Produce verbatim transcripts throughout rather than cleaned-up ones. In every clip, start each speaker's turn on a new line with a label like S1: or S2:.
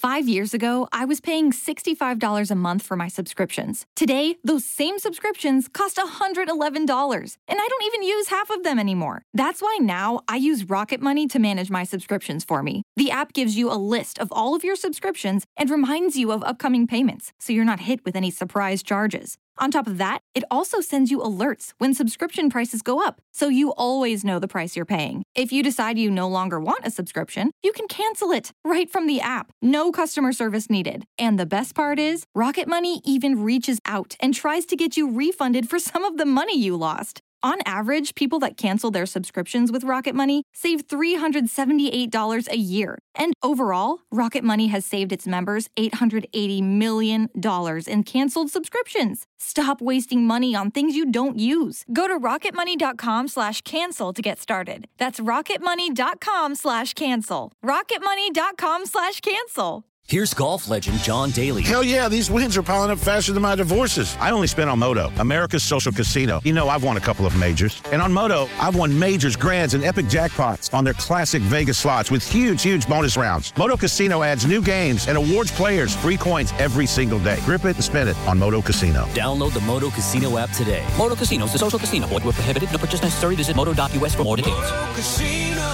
S1: Five years ago, I was paying sixty-five dollars a month for my subscriptions. Today, those same subscriptions cost one hundred eleven dollars, and I don't even use half of them anymore. That's why now I use Rocket Money to manage my subscriptions for me. The app gives you a list of all of your subscriptions and reminds you of upcoming payments, so you're not hit with any surprise charges. On top of that, it also sends you alerts when subscription prices go up, so you always know the price you're paying. If you decide you no longer want a subscription, you can cancel it right from the app. No customer service needed. And the best part is, Rocket Money even reaches out and tries to get you refunded for some of the money you lost. On average, people that cancel their subscriptions with Rocket Money save three hundred seventy-eight dollars a year. And overall, Rocket Money has saved its members eight hundred eighty million dollars in canceled subscriptions. Stop wasting money on things you don't use. Go to rocketmoney.com slash cancel to get started. That's rocketmoney.com slash cancel. rocketmoney.com slash cancel.
S2: Here's golf legend John Daly.
S3: Hell yeah, these wins are piling up faster than my divorces. I only spent on Moto, America's social casino. You know, I've won a couple of majors. And on Moto, I've won majors, grands, and epic jackpots on their classic Vegas slots with huge, huge bonus rounds. Moto Casino adds new games and awards players free coins every single day. Grip it and spin it on Moto Casino.
S2: Download the Moto Casino app today. Moto Casino is a social casino. Void where prohibited. No purchase necessary. Visit moto dot u s for more details.
S4: Moto Casino,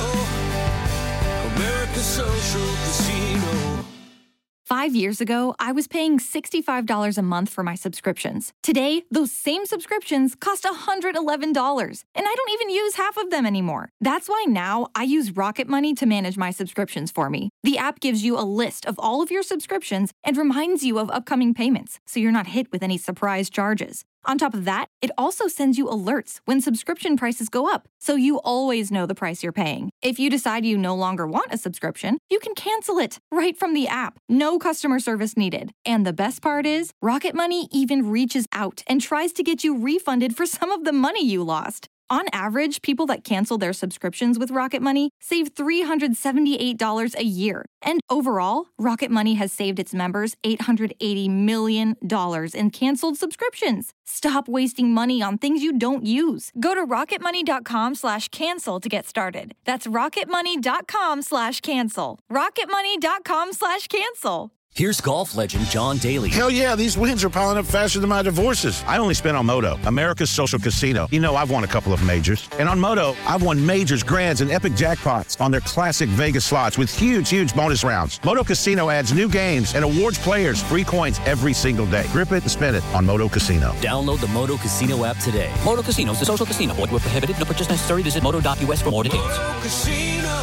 S4: America's social casino.
S1: Five years ago, I was paying sixty-five dollars a month for my subscriptions. Today, those same subscriptions cost one hundred eleven dollars, and I don't even use half of them anymore. That's why now I use Rocket Money to manage my subscriptions for me. The app gives you a list of all of your subscriptions and reminds you of upcoming payments, so you're not hit with any surprise charges. On top of that, it also sends you alerts when subscription prices go up, so you always know the price you're paying. If you decide you no longer want a subscription, you can cancel it right from the app. No customer service needed. And the best part is, Rocket Money even reaches out and tries to get you refunded for some of the money you lost. On average, people that cancel their subscriptions with Rocket Money save three hundred seventy-eight dollars a year. And overall, Rocket Money has saved its members eight hundred eighty million dollars in canceled subscriptions. Stop wasting money on things you don't use. Go to rocketmoney.com slash cancel to get started. That's rocketmoney.com slash cancel. rocketmoney.com slash cancel.
S2: Here's golf legend John Daly.
S3: Hell yeah, these wins are piling up faster than my divorces. I only spent on Moto, America's social casino. You know, I've won a couple of majors. And on Moto, I've won majors, grands, and epic jackpots on their classic Vegas slots with huge, huge bonus rounds. Moto Casino adds new games and awards players free coins every single day. Grip it and spin it on Moto Casino.
S2: Download the Moto Casino app today. Moto Casino is a social casino. Void where prohibited. No purchase necessary. Visit moto dot u s for more details.
S4: Moto Casino,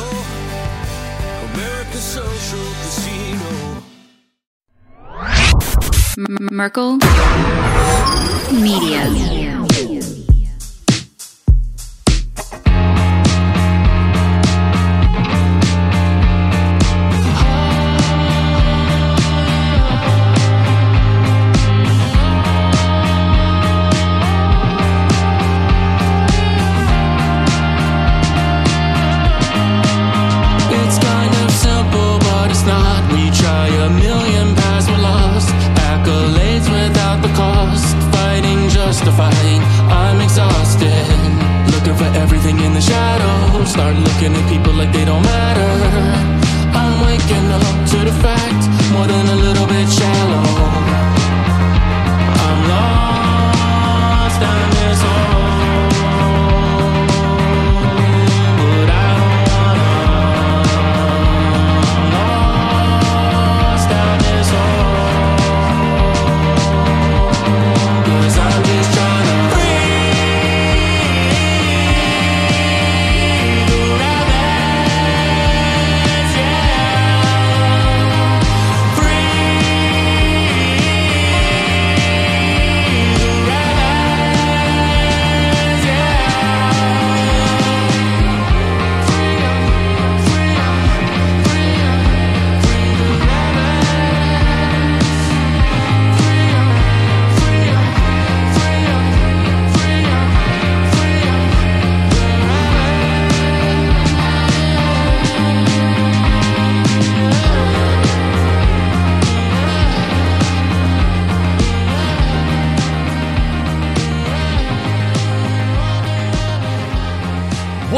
S4: America's social casino.
S5: Merkel Media.
S4: It's kind of simple, but it's not. We try a million paths, we're lost. Accolades without the cost. Fighting just to fight. I'm exhausted. Looking for everything in the shadows. Start looking at people like they don't matter. I'm waking up to the fact. More than a little bit shallow. I'm lost in this hole. But I don't wanna. I'm lost in this hole. Cause I'm just trying to breathe through that mess, yeah.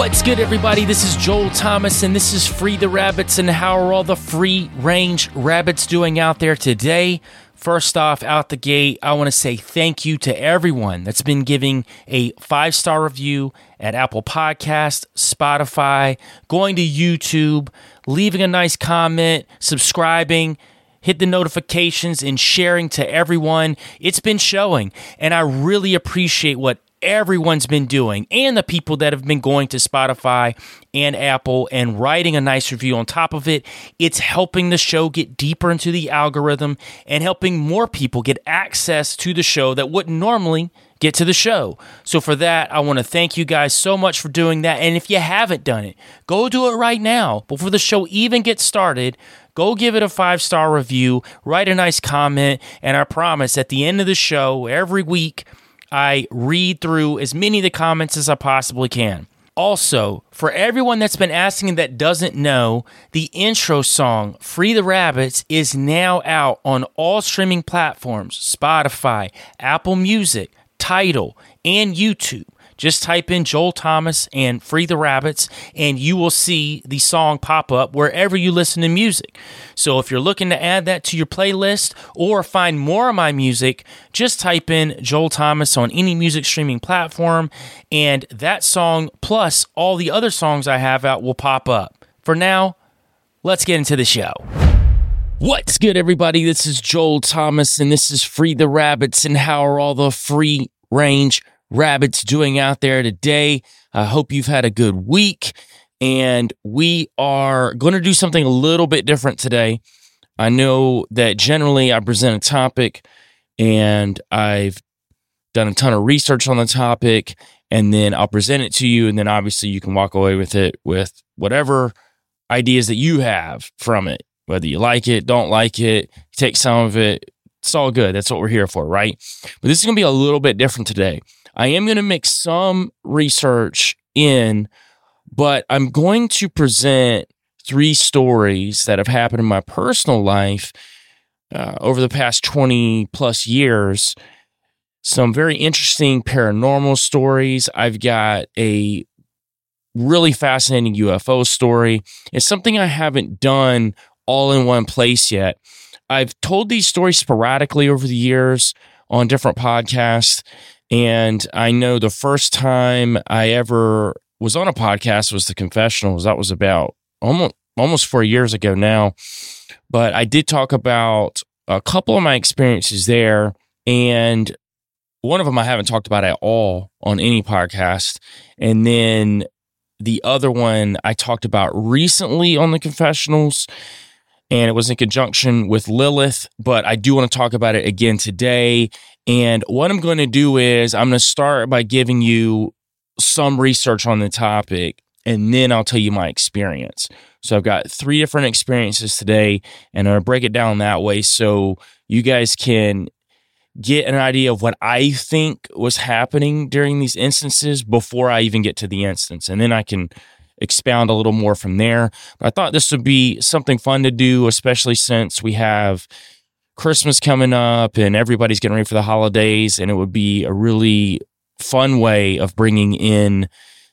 S5: What's good, everybody? This is Joel Thomas, and this is Free the Rabbits. And how are all the free-range rabbits doing out there today? First off, out the gate, I want to say thank you to everyone that's been giving a five-star review at Apple Podcasts, Spotify, going to YouTube, leaving a nice comment, subscribing, hit the notifications, and sharing to everyone. It's been showing, and I really appreciate what everyone's been doing, and the people that have been going to Spotify and Apple and writing a nice review on top of it. It's helping the show get deeper into the algorithm and helping more people get access to the show that wouldn't normally get to the show. So for that, I want to thank you guys so much for doing that. And if you haven't done it, go do it right now before the show even gets started. Go give it a five-star review, write a nice comment, and I promise at the end of the show every week, I read through as many of the comments as I possibly can. Also, for everyone that's been asking that doesn't know, the intro song, Free the Rabbits, is now out on all streaming platforms, Spotify, Apple Music, Tidal, and YouTube. Just type in Joel Thomas and Free the Rabbits, and you will see the song pop up wherever you listen to music. So if you're looking to add that to your playlist or find more of my music, just type in Joel Thomas on any music streaming platform, and that song plus all the other songs I have out will pop up. For now, let's get into the show. What's good, everybody? This is Joel Thomas, and this is Free the Rabbits, and how are all the free range rabbits doing out there today? I hope you've had a good week, and we are going to do something a little bit different today. I know that generally I present a topic, and I've done a ton of research on the topic, and then I'll present it to you, and then obviously you can walk away with it with whatever ideas that you have from it, whether you like it, don't like it, take some of it. It's all good. That's what we're here for, right? But this is going to be a little bit different today. I am going to mix some research in, but I'm going to present three stories that have happened in my personal life uh, over the past twenty plus years. Some very interesting paranormal stories. I've got a really fascinating U F O story. It's something I haven't done all in one place yet. I've told these stories sporadically over the years on different podcasts. And I know the first time I ever was on a podcast was the Confessionals. That was about almost almost four years ago now. But I did talk about a couple of my experiences there. And one of them I haven't talked about at all on any podcast. And then the other one I talked about recently on the Confessionals. And it was in conjunction with Lilith, but I do want to talk about it again today. And what I'm going to do is I'm going to start by giving you some research on the topic, and then I'll tell you my experience. So I've got three different experiences today, and I'm going to break it down that way so you guys can get an idea of what I think was happening during these instances before I even get to the instance. And then I can expound a little more from there. But I thought this would be something fun to do, especially since we have Christmas coming up and everybody's getting ready for the holidays, and it would be a really fun way of bringing in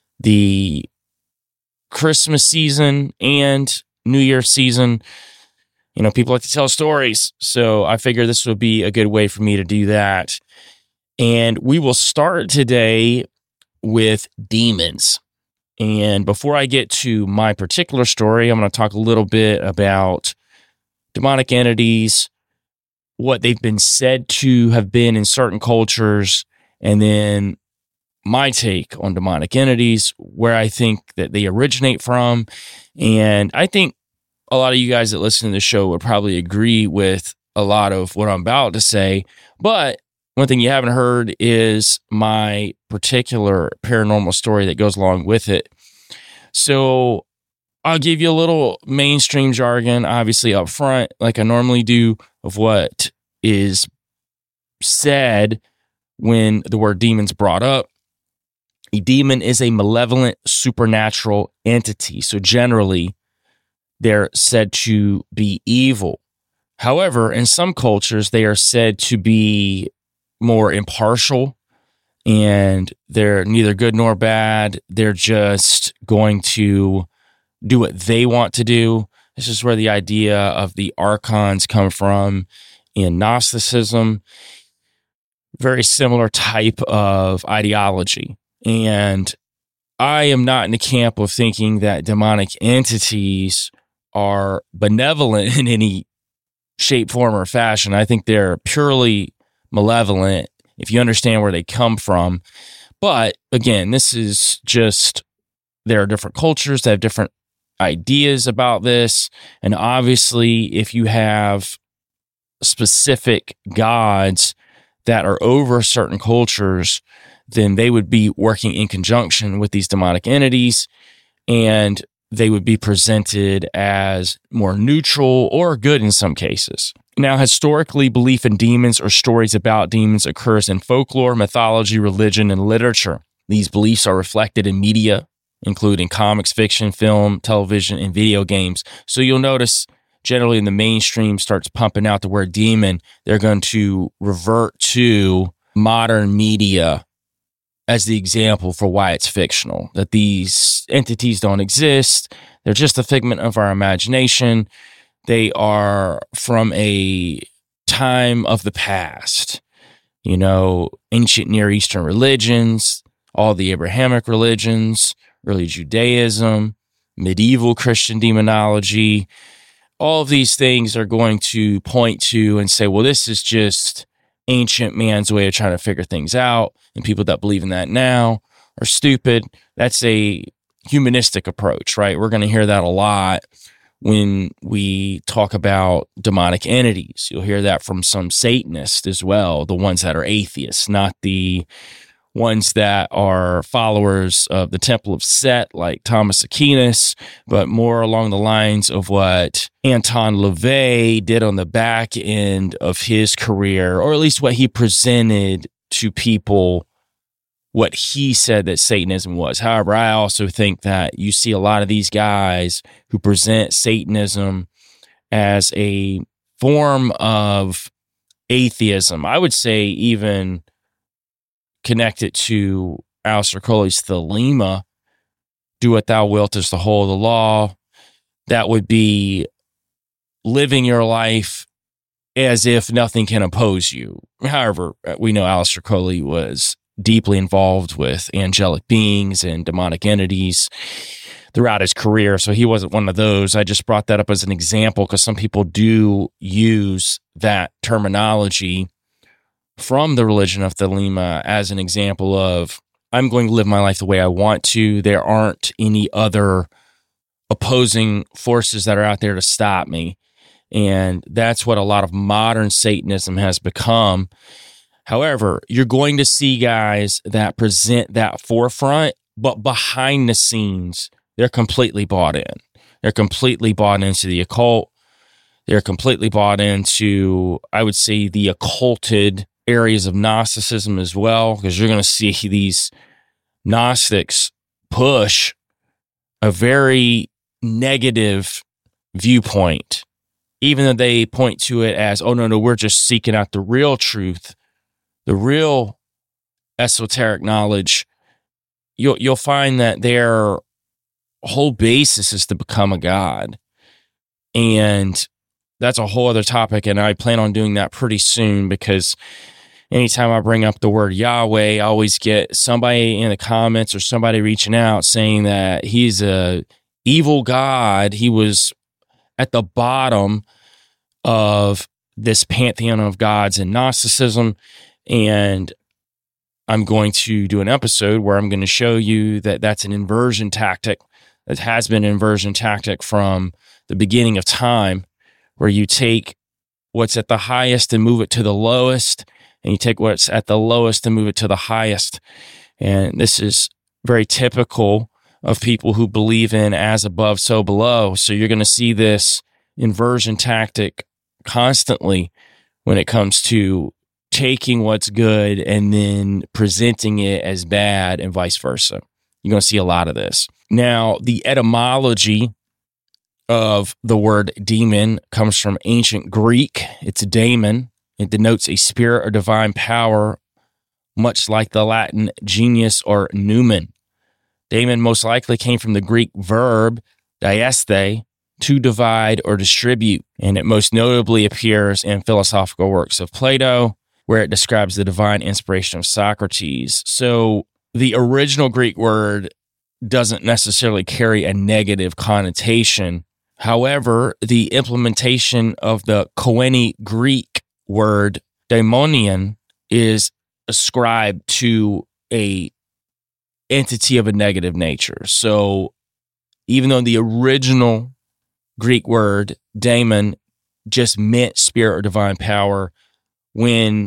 S5: the Christmas season and New Year's season. You know, people like to tell stories, so I figure this would be a good way for me to do that. And we will start today with demons. And before I get to my particular story, I'm going to talk a little bit about demonic entities, what they've been said to have been in certain cultures, and then my take on demonic entities, where I think that they originate from. And I think a lot of you guys that listen to the show would probably agree with a lot of what I'm about to say. But one thing you haven't heard is my particular paranormal story that goes along with it. So I'll give you a little mainstream jargon, obviously up front, like I normally do, of what is said when the word demon's brought up. A demon is a malevolent supernatural entity. So generally, they're said to be evil. However, in some cultures, they are said to be more impartial, and they're neither good nor bad. They're just going to do what they want to do. This is where the idea of the archons come from in Gnosticism. Very similar type of ideology. And I am not in the camp of thinking that demonic entities are benevolent in any shape, form, or fashion. I think they're purely malevolent if you understand where they come from. But again, this is just, there are different cultures that have different ideas about this. And obviously, if you have specific gods that are over certain cultures, then they would be working in conjunction with these demonic entities, and they would be presented as more neutral or good in some cases. Now, historically, belief in demons or stories about demons occurs in folklore, mythology, religion, and literature. These beliefs are reflected in media, including comics, fiction, film, television, and video games. So you'll notice generally in the mainstream starts pumping out the word demon, they're going to revert to modern media as the example for why it's fictional, that these entities don't exist. They're just a figment of our imagination. They are from a time of the past, you know, ancient Near Eastern religions, all the Abrahamic religions, early Judaism, medieval Christian demonology. All of these things are going to point to and say, well, this is just ancient man's way of trying to figure things out, and people that believe in that now are stupid. That's a humanistic approach, right? We're going to hear that a lot when we talk about demonic entities. You'll hear that from some Satanists as well, the ones that are atheists, not the ones that are followers of the Temple of Set, like Thomas Aquinas, but more along the lines of what Anton LaVey did on the back end of his career, or at least what he presented to people, what he said that Satanism was. However, I also think that you see a lot of these guys who present Satanism as a form of atheism. I would say even connect it to Aleister Crowley's Thelema, do what thou wilt is the whole of the law. That would be living your life as if nothing can oppose you. However, we know Aleister Crowley was deeply involved with angelic beings and demonic entities throughout his career, so he wasn't one of those. I just brought that up as an example because some people do use that terminology from the religion of Thelema as an example of, I'm going to live my life the way I want to. There aren't any other opposing forces that are out there to stop me. And that's what a lot of modern Satanism has become. However, you're going to see guys that present that forefront, but behind the scenes, they're completely bought in. They're completely bought into the occult. They're completely bought into, I would say, the occulted areas of Gnosticism as well, because you're going to see these Gnostics push a very negative viewpoint, even though they point to it as, oh, no, no, we're just seeking out the real truth, the real esoteric knowledge. You'll, you'll find that their whole basis is to become a god. And that's a whole other topic, and I plan on doing that pretty soon, because anytime I bring up the word Yahweh, I always get somebody in the comments or somebody reaching out saying that he's a evil god. He was at the bottom of this pantheon of gods in Gnosticism, and I'm going to do an episode where I'm going to show you that that's an inversion tactic. That has been an inversion tactic from the beginning of time, where you take what's at the highest and move it to the lowest, and you take what's at the lowest and move it to the highest. And this is very typical of people who believe in as above, so below. So you're going to see this inversion tactic constantly when it comes to taking what's good and then presenting it as bad, and vice versa. You're going to see a lot of this. Now, the etymology of the word demon comes from ancient Greek. It's daemon. It denotes a spirit or divine power much like the Latin genius or numen. Daemon most likely came from the Greek verb dieste, to divide or distribute, and it most notably appears in philosophical works of Plato, where it describes the divine inspiration of Socrates. So the original Greek word doesn't necessarily carry a negative connotation. However, the implementation of the Koine Greek word daimonion is ascribed to a entity of a negative nature. So even though the original Greek word daemon just meant spirit or divine power, when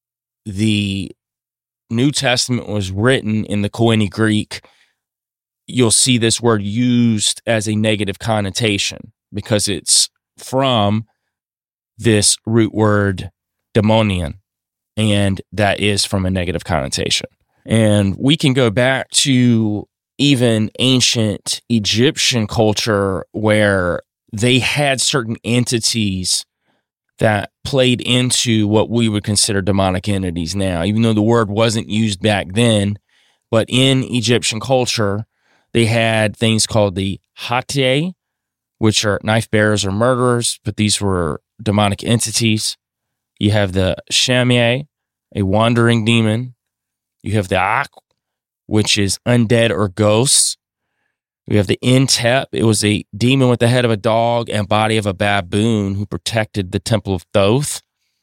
S5: the New Testament was written in the Koine Greek, you'll see this word used as a negative connotation because it's from this root word daimonion, and that is from a negative connotation. And we can go back to even ancient Egyptian culture where they had certain entities that played into what we would consider demonic entities now, even though the word wasn't used back then. But in Egyptian culture, they had things called the Hatiae, which are knife bearers or murderers, but these were demonic entities. You have the Shamiae, a wandering demon. You have the Ak, which is undead or ghosts. We have the Intep. It was a demon with the head of a dog and body of a baboon who protected the temple of Thoth.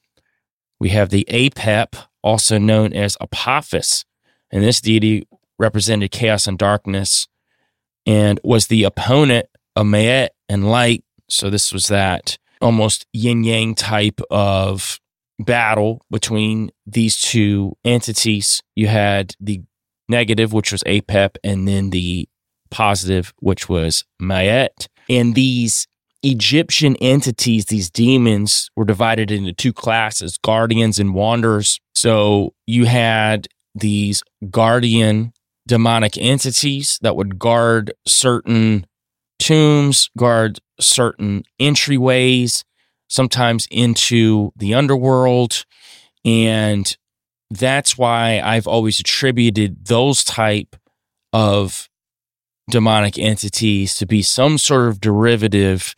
S5: We have the Apep, also known as Apophis, and this deity represented chaos and darkness and was the opponent of Ma'at and light. So this was that almost yin-yang type of battle between these two entities. You had the negative, which was Apep, and then the positive, which was Ma'at. And these Egyptian entities, these demons, were divided into two classes, guardians and wanderers. So you had these guardian demonic entities that would guard certain tombs, guard certain entryways, sometimes into the underworld. And that's why I've always attributed those type of demonic entities to be some sort of derivative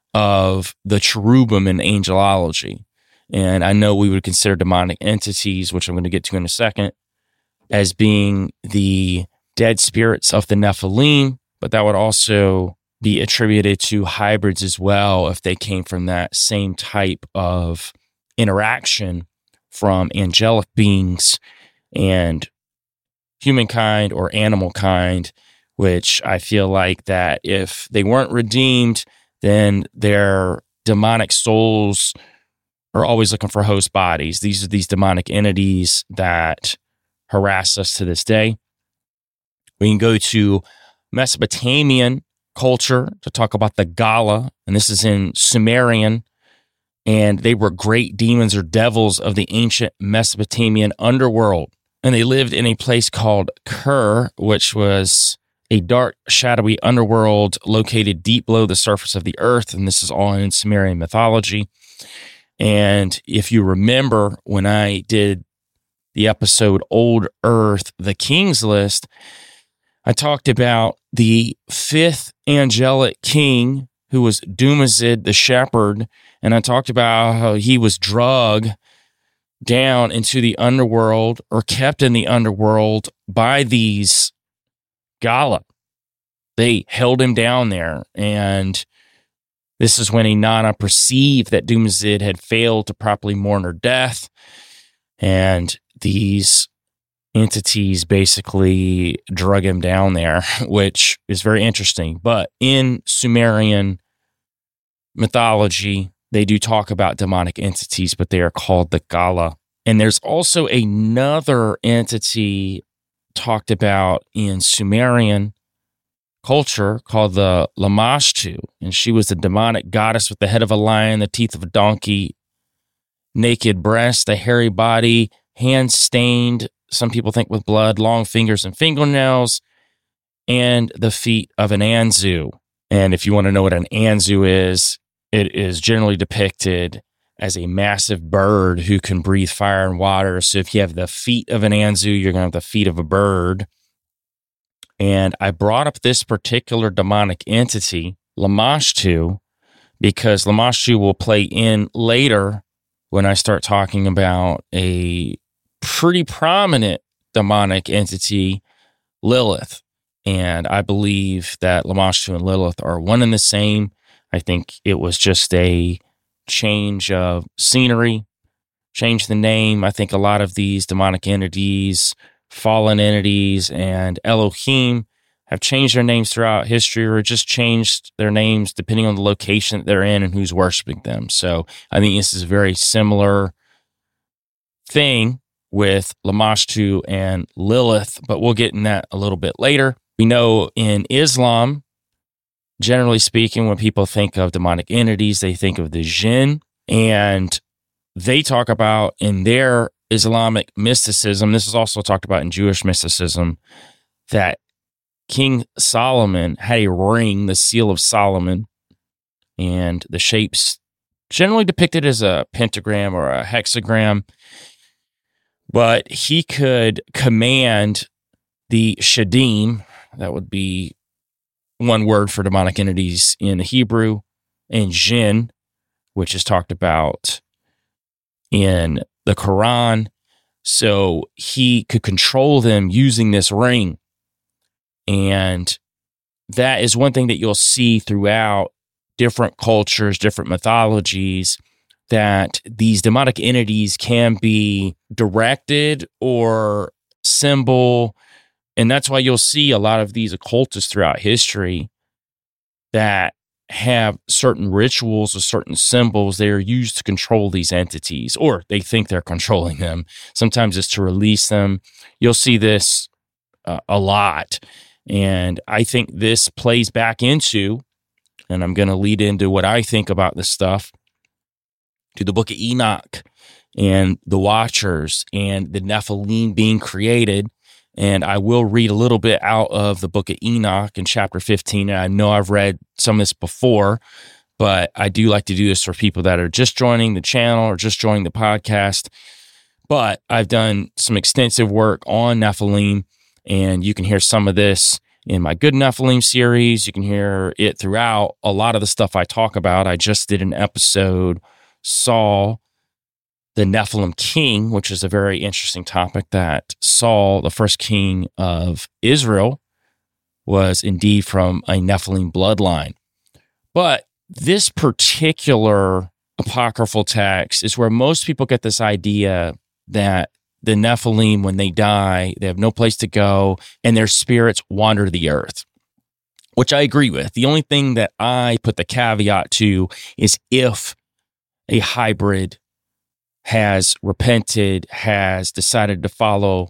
S5: of the cherubim in angelology. And I know we would consider demonic entities, which I'm going to get to in a second, as being the dead spirits of the Nephilim, but that would also be attributed to hybrids as well if they came from that same type of interaction from angelic beings and humankind or animal kind, which I feel like that if they weren't redeemed, then their demonic souls are always looking for host bodies. These are these demonic entities that harass us to this day. We can go to Mesopotamian culture to talk about the Gala, and this is in Sumerian, and they were great demons or devils of the ancient Mesopotamian underworld. And they lived in a place called Ker, which was a dark, shadowy underworld located deep below the surface of the earth. And this is all in Sumerian mythology. And if you remember when I did the episode Old Earth, the King's List, I talked about the fifth angelic king who was Dumazid the shepherd. And I talked about how he was drugged down into the underworld or kept in the underworld by these Gala. They held him down there. And this is when Inanna perceived that Dumazid had failed to properly mourn her death. And these entities basically drug him down there, which is very interesting. But in Sumerian mythology, they do talk about demonic entities, but they are called the Gala. And there's also another entity talked about in Sumerian culture called the Lamashtu. And she was a demonic goddess with the head of a lion, the teeth of a donkey, naked breast, a hairy body, hands stained, some people think with blood, long fingers and fingernails, and the feet of an Anzu. And if you want to know what an Anzu is, it is generally depicted as a massive bird who can breathe fire and water. So if you have the feet of an Anzu, you're going to have the feet of a bird. And I brought up this particular demonic entity, Lamashtu, because Lamashtu will play in later when I start talking about a pretty prominent demonic entity, Lilith. And I believe that Lamashtu and Lilith are one and the same. I think it was just a change of scenery, change the name. I think a lot of these demonic entities, fallen entities, and Elohim have changed their names throughout history, or just changed their names depending on the location that they're in and who's worshiping them. So I think this is a very similar thing with Lamashtu and Lilith, but we'll get in that a little bit later. We know in Islam, generally speaking, when people think of demonic entities, they think of the jinn, and they talk about in their Islamic mysticism, this is also talked about in Jewish mysticism, that King Solomon had a ring, the Seal of Solomon, and the shape's generally depicted as a pentagram or a hexagram, but he could command the Shadim, that would be one word for demonic entities in Hebrew, and jinn, which is talked about in the Quran. So he could control them using this ring. And that is one thing that you'll see throughout different cultures, different mythologies, that these demonic entities can be directed or symbol. And that's why you'll see a lot of these occultists throughout history that have certain rituals or certain symbols they are used to control these entities, or they think they're controlling them. Sometimes it's to release them. You'll see this uh, a lot. And I think this plays back into, and I'm going to lead into what I think about this stuff, to the book of Enoch and the Watchers and the Nephilim being created. And I will read a little bit out of the book of Enoch in chapter fifteen. And I know I've read some of this before, but I do like to do this for people that are just joining the channel or just joining the podcast. But I've done some extensive work on Nephilim, and you can hear some of this in my Good Nephilim series. You can hear it throughout a lot of the stuff I talk about. I just did an episode, Saul, the Nephilim king, which is a very interesting topic, that Saul, the first king of Israel, was indeed from a Nephilim bloodline. But this particular apocryphal text is where most people get this idea that the Nephilim, when they die, they have no place to go, and their spirits wander the earth, which I agree with. The only thing that I put the caveat to is if a hybrid has repented, has decided to follow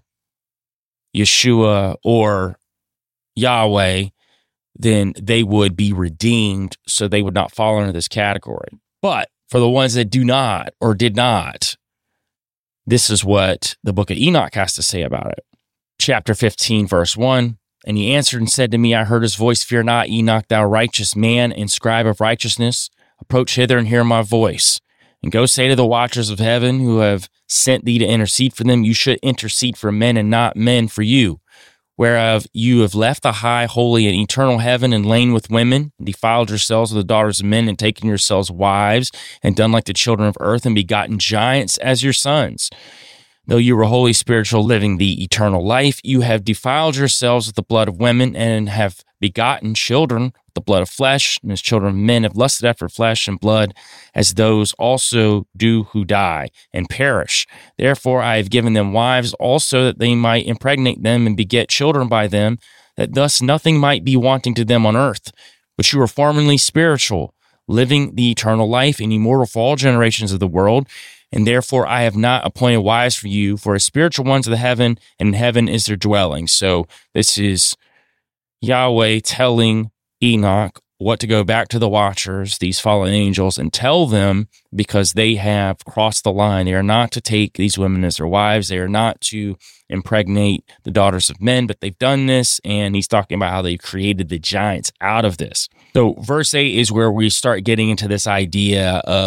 S5: Yeshua or Yahweh, then they would be redeemed, so they would not fall under this category. But for the ones that do not or did not, this is what the book of Enoch has to say about it. Chapter fifteen, verse one, and he answered and said to me, I heard his voice, fear not, Enoch, thou righteous man and scribe of righteousness, approach hither and hear my voice. And go say to the watchers of heaven who have sent thee to intercede for them, you should intercede for men and not men for you. Whereof you have left the high, holy, and eternal heaven and lain with women, and defiled yourselves with the daughters of men, and taken yourselves wives, and done like the children of earth, and begotten giants as your sons. Though you were holy, spiritual, living the eternal life, you have defiled yourselves with the blood of women, and have begotten children with the blood of flesh, and as children of men have lusted after flesh and blood, as those also do who die and perish. Therefore I have given them wives also, that they might impregnate them and beget children by them, that thus nothing might be wanting to them on earth. But you were formerly spiritual, living the eternal life, and immortal for all generations of the world. And therefore I have not appointed wives for you, for as spiritual ones of the heaven, and in heaven is their dwelling. So this is Yahweh telling Enoch what to go back to the Watchers, these fallen angels, and tell them, because they have crossed the line, they are not to take these women as their wives, they are not to impregnate the daughters of men, but they've done this, and he's talking about how they've created the giants out of this. So verse eight is where we start getting into this idea of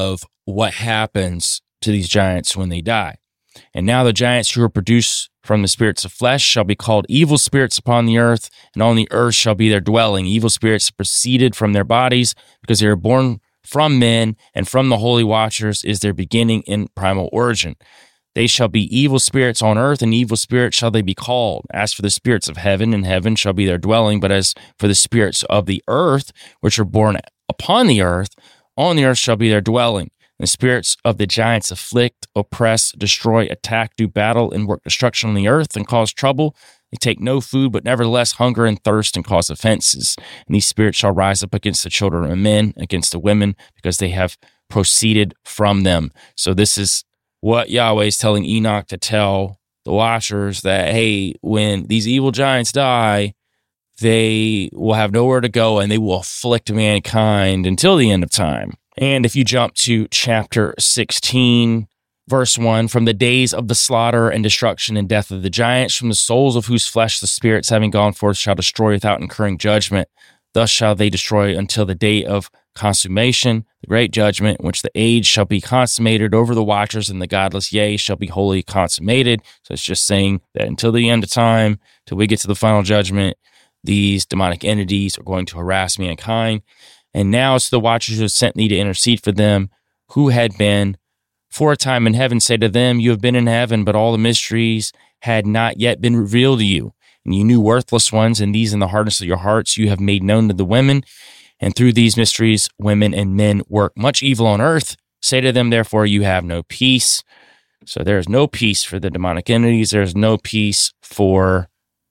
S5: what happens to these giants when they die. And now the giants who are produced from the spirits of flesh shall be called evil spirits upon the earth, and on the earth shall be their dwelling. Evil spirits proceeded from their bodies, because they are born from men, and from the holy watchers is their beginning in primal origin. They shall be evil spirits on earth, and evil spirits shall they be called. As for the spirits of heaven, in heaven shall be their dwelling. But as for the spirits of the earth, which are born upon the earth, on the earth shall be their dwelling. The spirits of the giants afflict, oppress, destroy, attack, do battle, and work destruction on the earth, and cause trouble. They take no food, but nevertheless hunger and thirst, and cause offenses. And these spirits shall rise up against the children of men, against the women, because they have proceeded from them. So this is what Yahweh is telling Enoch to tell the watchers, that, hey, when these evil giants die, they will have nowhere to go, and they will afflict mankind until the end of time. And if you jump to chapter sixteen, verse one, from the days of the slaughter and destruction and death of the giants, from the souls of whose flesh the spirits having gone forth shall destroy without incurring judgment. Thus shall they destroy until the day of consummation, the great judgment, in which the age shall be consummated over the watchers, and the godless, yea, shall be wholly consummated. So it's just saying that until the end of time, till we get to the final judgment, these demonic entities are going to harass mankind. And now it's the watchers who have sent thee to intercede for them, who had been for a time in heaven. Say to them, you have been in heaven, but all the mysteries had not yet been revealed to you. And you knew worthless ones, and these in the hardness of your hearts you have made known to the women. And through these mysteries, women and men work much evil on earth. Say to them, therefore, you have no peace. So there is no peace for the demonic entities. There is no peace for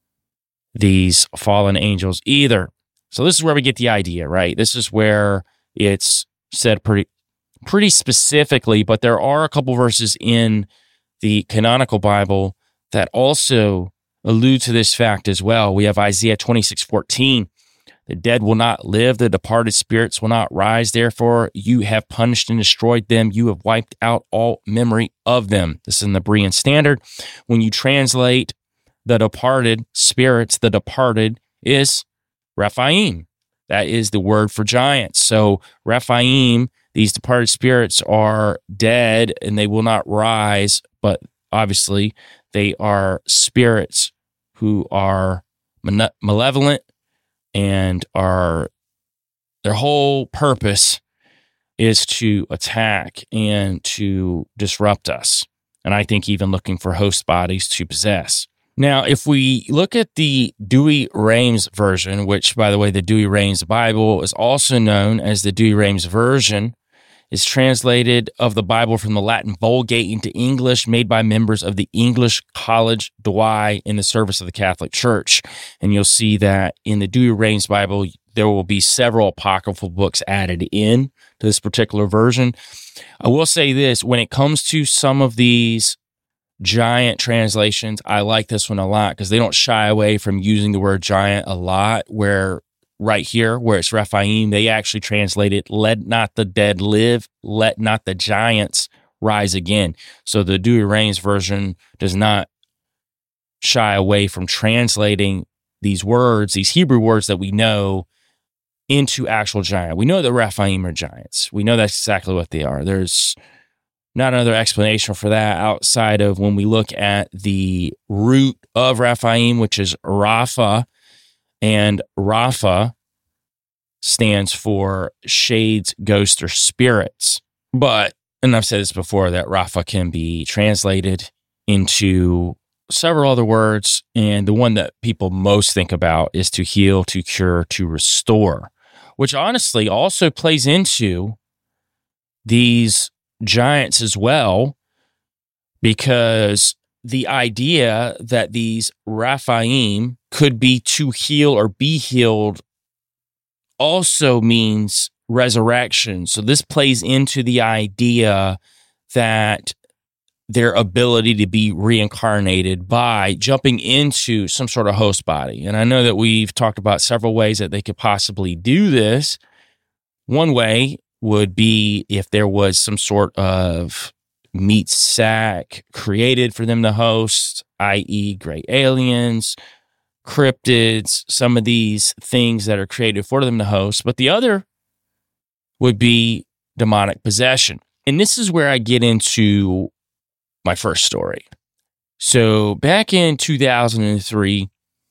S5: these fallen angels either. So this is where we get the idea, right? This is where it's said pretty pretty specifically, but there are a couple verses in the canonical Bible that also allude to this fact as well. We have Isaiah twenty-six fourteen. The dead will not live, the departed spirits will not rise. Therefore, you have punished and destroyed them. You have wiped out all memory of them. This is in the Berean Standard. When you translate the departed spirits, the departed is Rephaim. That is the word for giants. So Rephaim, these departed spirits, are dead and they will not rise, but obviously they are spirits who are malevolent and are their whole purpose is to attack and to disrupt us. And I think even looking for host bodies to possess. Now, if we look at the Douay-Rheims version, which, by the way, the Douay-Rheims Bible is also known as the Douay-Rheims version, is translated of the Bible from the Latin Vulgate into English, made by members of the English College Douay in the service of the Catholic Church. And you'll see that in the Douay-Rheims Bible, there will be several apocryphal books added in to this particular version. I will say this, when it comes to some of these giant translations, I like this one a lot because they don't shy away from using the word giant a lot, where right here, where it's Rephaim, they actually translate it, let not the dead live, let not the giants rise again. So the Douay-Rheims version does not shy away from translating these words, these Hebrew words that we know, into actual giant. We know that Rephaim are giants. We know that's exactly what they are. There's not another explanation for that outside of when we look at the root of Rephaim, which is Rapha, and Rapha stands for shades, ghosts, or spirits. But, and I've said this before, that Rapha can be translated into several other words, and the one that people most think about is to heal, to cure, to restore, which honestly also plays into these giants as well, because the idea that these Rephaim could be to heal or be healed also means resurrection. So this plays into the idea that their ability to be reincarnated by jumping into some sort of host body. And I know that we've talked about several ways that they could possibly do this. One way would be if there was some sort of meat sack created for them to host, that is gray aliens, cryptids, some of these things that are created for them to host. But the other would be demonic possession. And this is where I get into my first story. So back in two thousand three,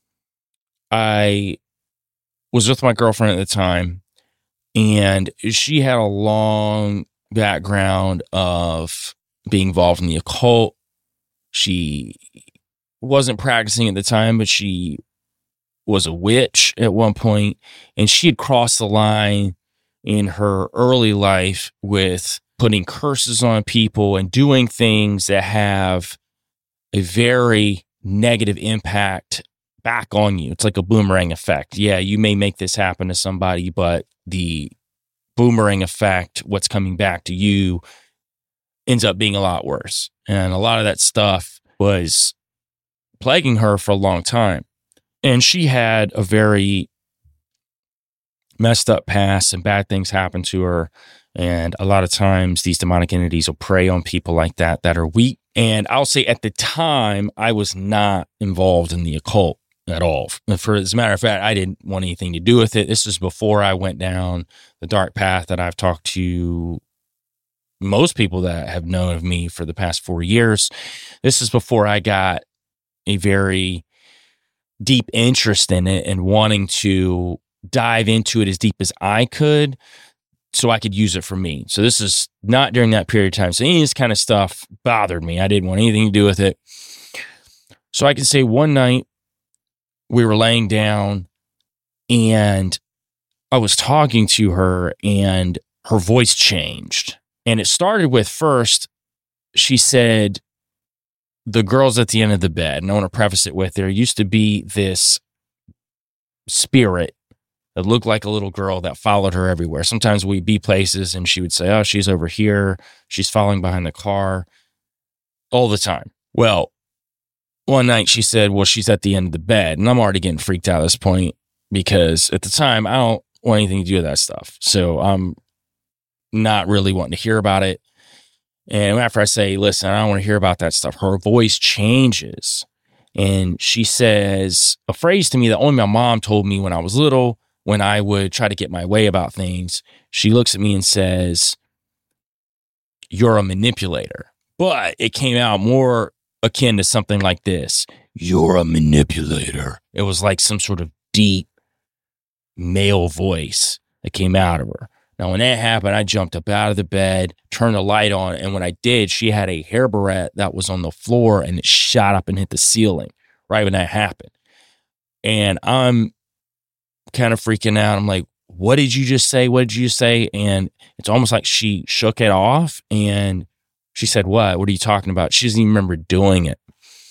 S5: I was with my girlfriend at the time, and she had a long background of being involved in the occult. She wasn't practicing at the time, but she was a witch at one point, and she had crossed the line in her early life with putting curses on people and doing things that have a very negative impact back on you. It's like a boomerang effect. Yeah, you may make this happen to somebody, but the boomerang effect, what's coming back to you, ends up being a lot worse. And a lot of that stuff was plaguing her for a long time. And she had a very messed up past, and bad things happened to her. And a lot of times these demonic entities will prey on people like that, that are weak. And I'll say at the time, I was not involved in the occult at all. For as a matter of fact, I didn't want anything to do with it. This was before I went down the dark path that I've talked to most people that have known of me for the past four years. This is before I got a very deep interest in it and wanting to dive into it as deep as I could so I could use it for me. So this is not during that period of time. So any of this kind of stuff bothered me. I didn't want anything to do with it. So I can say one night we were laying down and I was talking to her and her voice changed. And it started with, first, she said, the girl's at the end of the bed. And I want to preface it with, there used to be this spirit that looked like a little girl that followed her everywhere. Sometimes we'd be places and she would say, oh, she's over here. She's following behind the car all the time. Well, one night she said, well, she's at the end of the bed. And I'm already getting freaked out at this point because at the time, I don't want anything to do with that stuff. So I'm not really wanting to hear about it. And after I say, listen, I don't want to hear about that stuff, her voice changes. And she says a phrase to me that only my mom told me when I was little, when I would try to get my way about things. She looks at me and says, you're a manipulator. But it came out more akin to something like this. You're a manipulator. It was like some sort of deep male voice that came out of her. Now, when that happened, I jumped up out of the bed, turned the light on, and when I did, she had a hair barrette that was on the floor, and it shot up and hit the ceiling right when that happened. And I'm kind of freaking out. I'm like, what did you just say? What did you say? And it's almost like she shook it off, and she said, what? What are you talking about? She doesn't even remember doing it.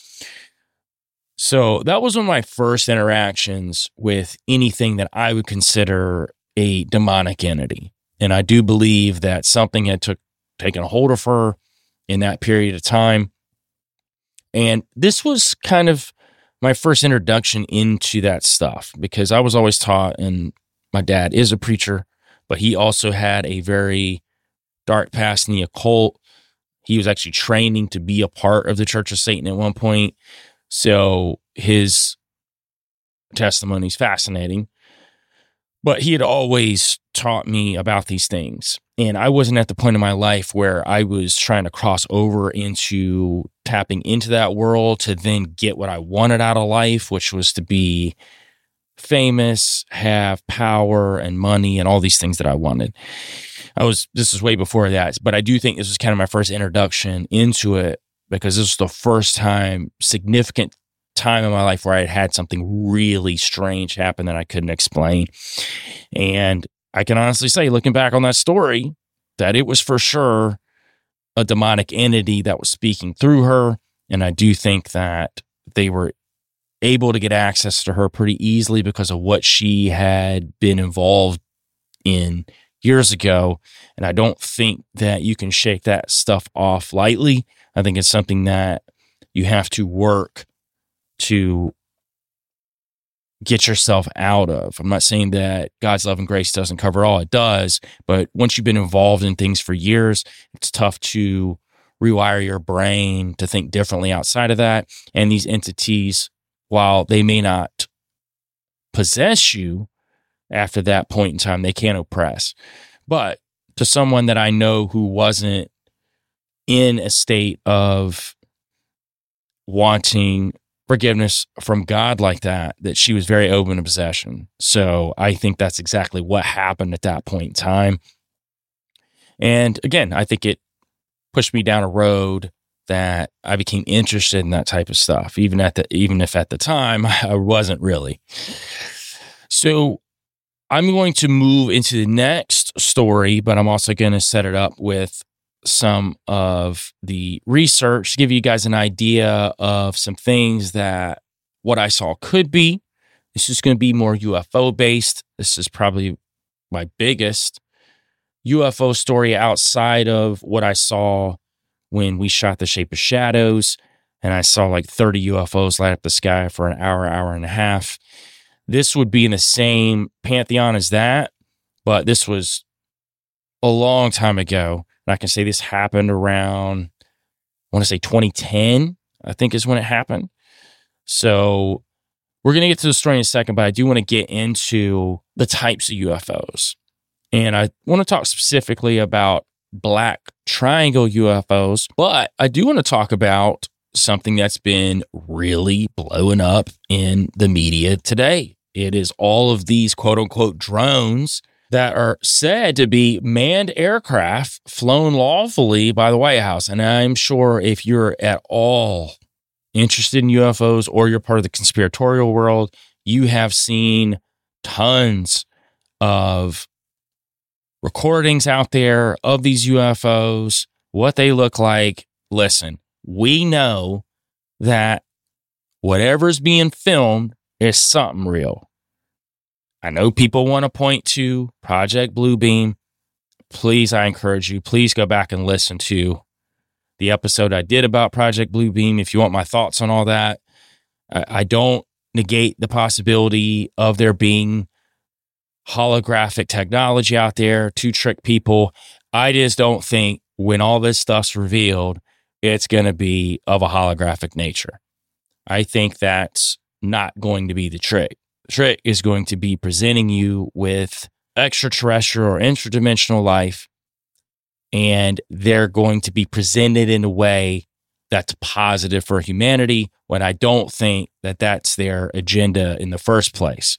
S5: So that was one of my first interactions with anything that I would consider a demonic entity. And I do believe that something had took taken a hold of her in that period of time. And this was kind of my first introduction into that stuff because I was always taught, and my dad is a preacher, but he also had a very dark past in the occult. He was actually training to be a part of the Church of Satan at one point. So his testimony is fascinating. But he had always taught me about these things. And I wasn't at the point in my life where I was trying to cross over into tapping into that world to then get what I wanted out of life, which was to be famous, have power and money and all these things that I wanted. I was, this is way before that, but I do think this was kind of my first introduction into it because this was the first time, significant time in my life where I had had something really strange happen that I couldn't explain. And I can honestly say, looking back on that story, that it was for sure a demonic entity that was speaking through her. And I do think that they were able to get access to her pretty easily because of what she had been involved in years ago. And I don't think that you can shake that stuff off lightly. I think it's something that you have to work to get yourself out of. I'm not saying that God's love and grace doesn't cover all. It does. But once you've been involved in things for years, it's tough to rewire your brain to think differently outside of that. And these entities, while they may not possess you after that point in time, they can oppress. But to someone that I know who wasn't in a state of wanting forgiveness from God like that, that she was very open to possession. So I think that's exactly what happened at that point in time. And again, I think it pushed me down a road that I became interested in that type of stuff, even at the even if at the time I wasn't really. So I'm going to move into the next story, but I'm also going to set it up with some of the research to give you guys an idea of some things that what I saw could be. This is going to be more U F O based. This is probably my biggest U F O story outside of what I saw when we shot The Shape of Shadows, and I saw like thirty U F Os light up the sky for an hour, hour and a half. This would be in the same pantheon as that, but this was a long time ago. And I can say this happened around, I want to say twenty ten, I think is when it happened. So we're going to get to the story in a second, but I do want to get into the types of U F Os. And I want to talk specifically about black triangle U F Os, but I do want to talk about something that's been really blowing up in the media today. It is all of these quote unquote drones that are said to be manned aircraft flown lawfully by the White House. And I'm sure if you're at all interested in U F Os or you're part of the conspiratorial world, you have seen tons of recordings out there of these U F Os, what they look like. Listen, we know that whatever's being filmed is something real. I know people want to point to Project Bluebeam. Please, I encourage you, please go back and listen to the episode I did about Project Bluebeam if you want my thoughts on all that. I, I don't negate the possibility of there being holographic technology out there to trick people. I just don't think when all this stuff's revealed, it's going to be of a holographic nature. I think that's not going to be the trick. The trick is going to be presenting you with extraterrestrial or interdimensional life, and they're going to be presented in a way that's positive for humanity, when I don't think that that's their agenda in the first place.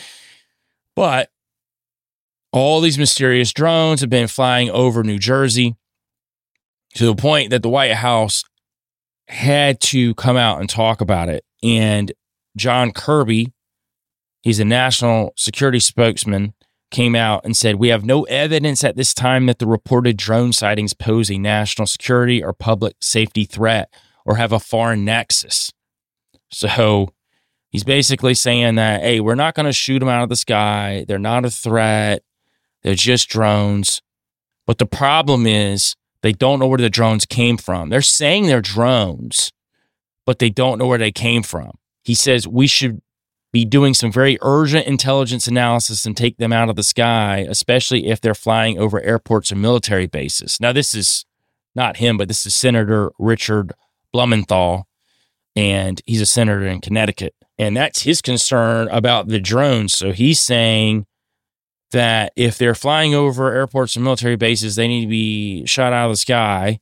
S5: But all these mysterious drones have been flying over New Jersey to the point that the White House had to come out and talk about it. And John Kirby, he's a national security spokesman, came out and said, "We have no evidence at this time that the reported drone sightings pose a national security or public safety threat or have a foreign nexus." So he's basically saying that, hey, we're not going to shoot them out of the sky. They're not a threat. They're just drones. But the problem is they don't know where the drones came from. They're saying they're drones, but they don't know where they came from. He says we should be doing some very urgent intelligence analysis and take them out of the sky, especially if they're flying over airports and military bases. Now, this is not him, but this is Senator Richard Blumenthal, and he's a senator in Connecticut. And that's his concern about the drones. So he's saying that if they're flying over airports and military bases, they need to be shot out of the sky.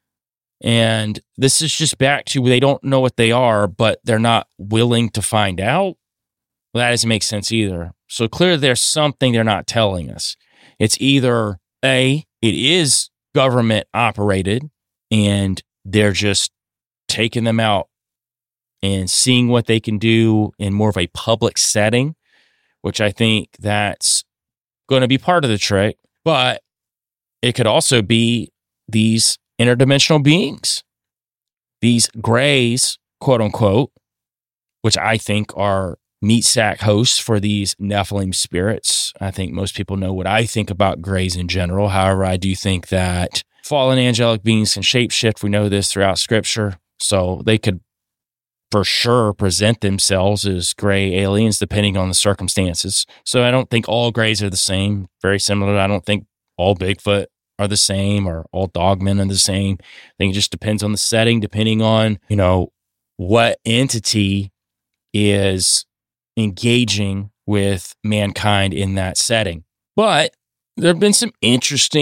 S5: And this is just back to they don't know what they are, but they're not willing to find out. Well, that doesn't make sense either. So clearly there's something they're not telling us. It's either A, it is government operated and they're just taking them out and seeing what they can do in more of a public setting, which I think that's going to be part of the trick. But it could also be these interdimensional beings, these grays, quote unquote, which I think are meat sack hosts for these Nephilim spirits. I think most people know what I think about grays in general. However, I do think that fallen angelic beings can shapeshift. We know this throughout scripture. So they could for sure present themselves as gray aliens depending on the circumstances. So I don't think all grays are the same. Very similar. I don't think all Bigfoot are the same or all dogmen are the same. I think it just depends on the setting, depending on, you know, what entity is engaging with mankind in that setting. But there have been some interesting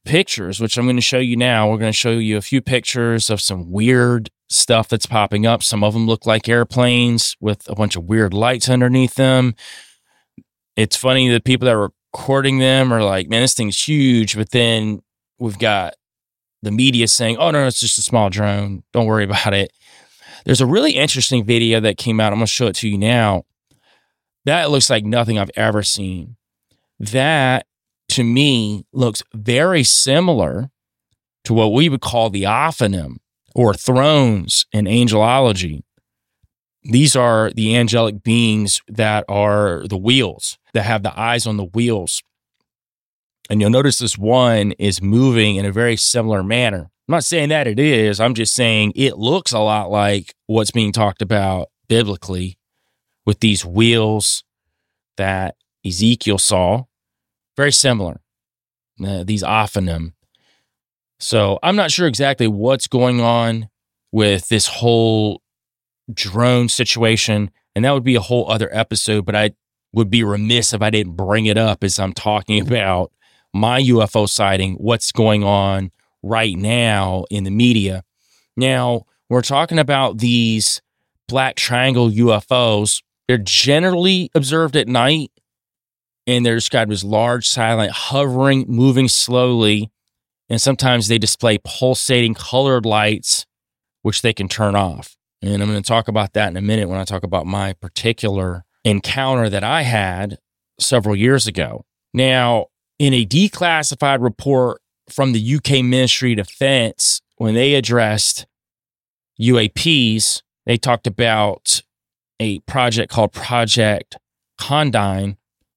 S5: pictures, which I'm going to show you now. We're going to show you a few pictures of some weird stuff that's popping up. Some of them look like airplanes with a bunch of weird lights underneath them. It's funny that people that are recording them are like, man, this thing's huge. But then we've got the media saying, oh, no, it's just a small drone. Don't worry about it. There's a really interesting video that came out. I'm going to show it to you now. That looks like nothing I've ever seen. That, to me, looks very similar to what we would call the Ophanim or thrones in angelology. These are the angelic beings that are the wheels, that have the eyes on the wheels. And you'll notice this one is moving in a very similar manner. I'm not saying that it is. I'm just saying it looks a lot like what's being talked about biblically with these wheels that Ezekiel saw. Very similar, uh, these Ophanim. So I'm not sure exactly what's going on with this whole drone situation, and that would be a whole other episode, but I would be remiss if I didn't bring it up as I'm talking about my U F O sighting, what's going on right now in the media. Now, we're talking about these black triangle U F Os. They're generally observed at night, and they're described as large, silent, hovering, moving slowly, and sometimes they display pulsating colored lights, which they can turn off. And I'm going to talk about that in a minute when I talk about my particular encounter that I had several years ago. Now, in a declassified report from the U K Ministry of Defense, when they addressed U A Ps, they talked about a project called Project Condign.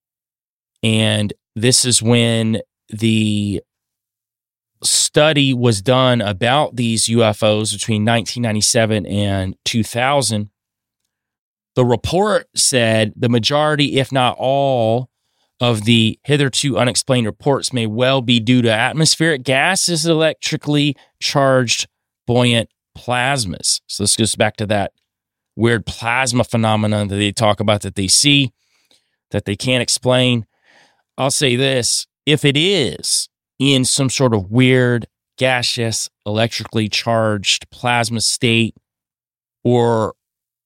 S5: And this is when the study was done about these U F Os between nineteen ninety-seven and two thousand. The report said the majority, if not all, of the hitherto unexplained reports may well be due to atmospheric gases, electrically charged buoyant plasmas. So this goes back to that weird plasma phenomenon that they talk about, that they see, that they can't explain. I'll say this, if it is in some sort of weird, gaseous, electrically charged plasma state, or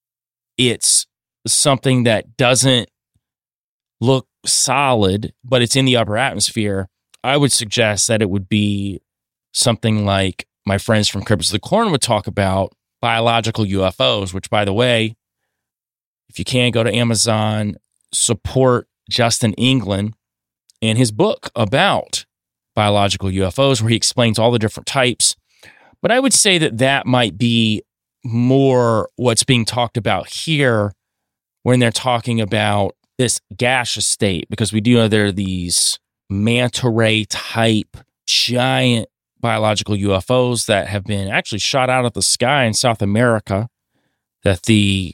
S5: it's something that doesn't look solid, but it's in the upper atmosphere, I would suggest that it would be something like my friends from Cryptids of the Corn would talk about, biological U F Os, which, by the way, if you can, go to Amazon, support Justin England and his book about biological U F Os, where he explains all the different types. But I would say that that might be more what's being talked about here when they're talking about this gaseous state, because we do know there are these manta ray type giant biological U F Os that have been actually shot out of the sky in South America, that the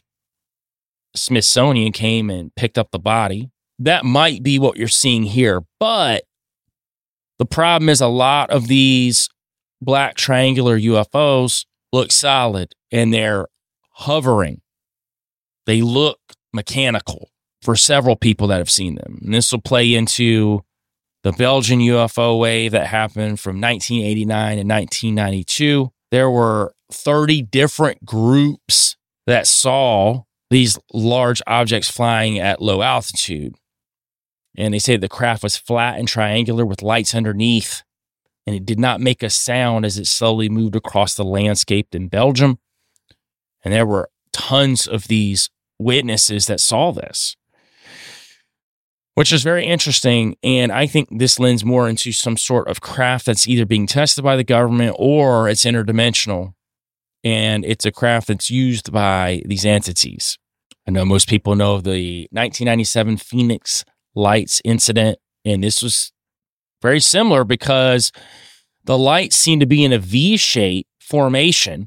S5: Smithsonian came and picked up the body. That might be what you're seeing here. But the problem is a lot of these black triangular U F Os look solid and they're hovering. They look mechanical for several people that have seen them. And this will play into the Belgian U F O wave that happened from nineteen eighty-nine and nineteen ninety-two. There were thirty different groups that saw these large objects flying at low altitude. And they say the craft was flat and triangular with lights underneath, and it did not make a sound as it slowly moved across the landscape in Belgium. And there were tons of these witnesses that saw this, which is very interesting. And I think this lends more into some sort of craft that's either being tested by the government or it's interdimensional. And it's a craft that's used by these entities. I know most people know the nineteen ninety-seven Phoenix Lights incident, and this was very similar because the lights seemed to be in a V-shape formation,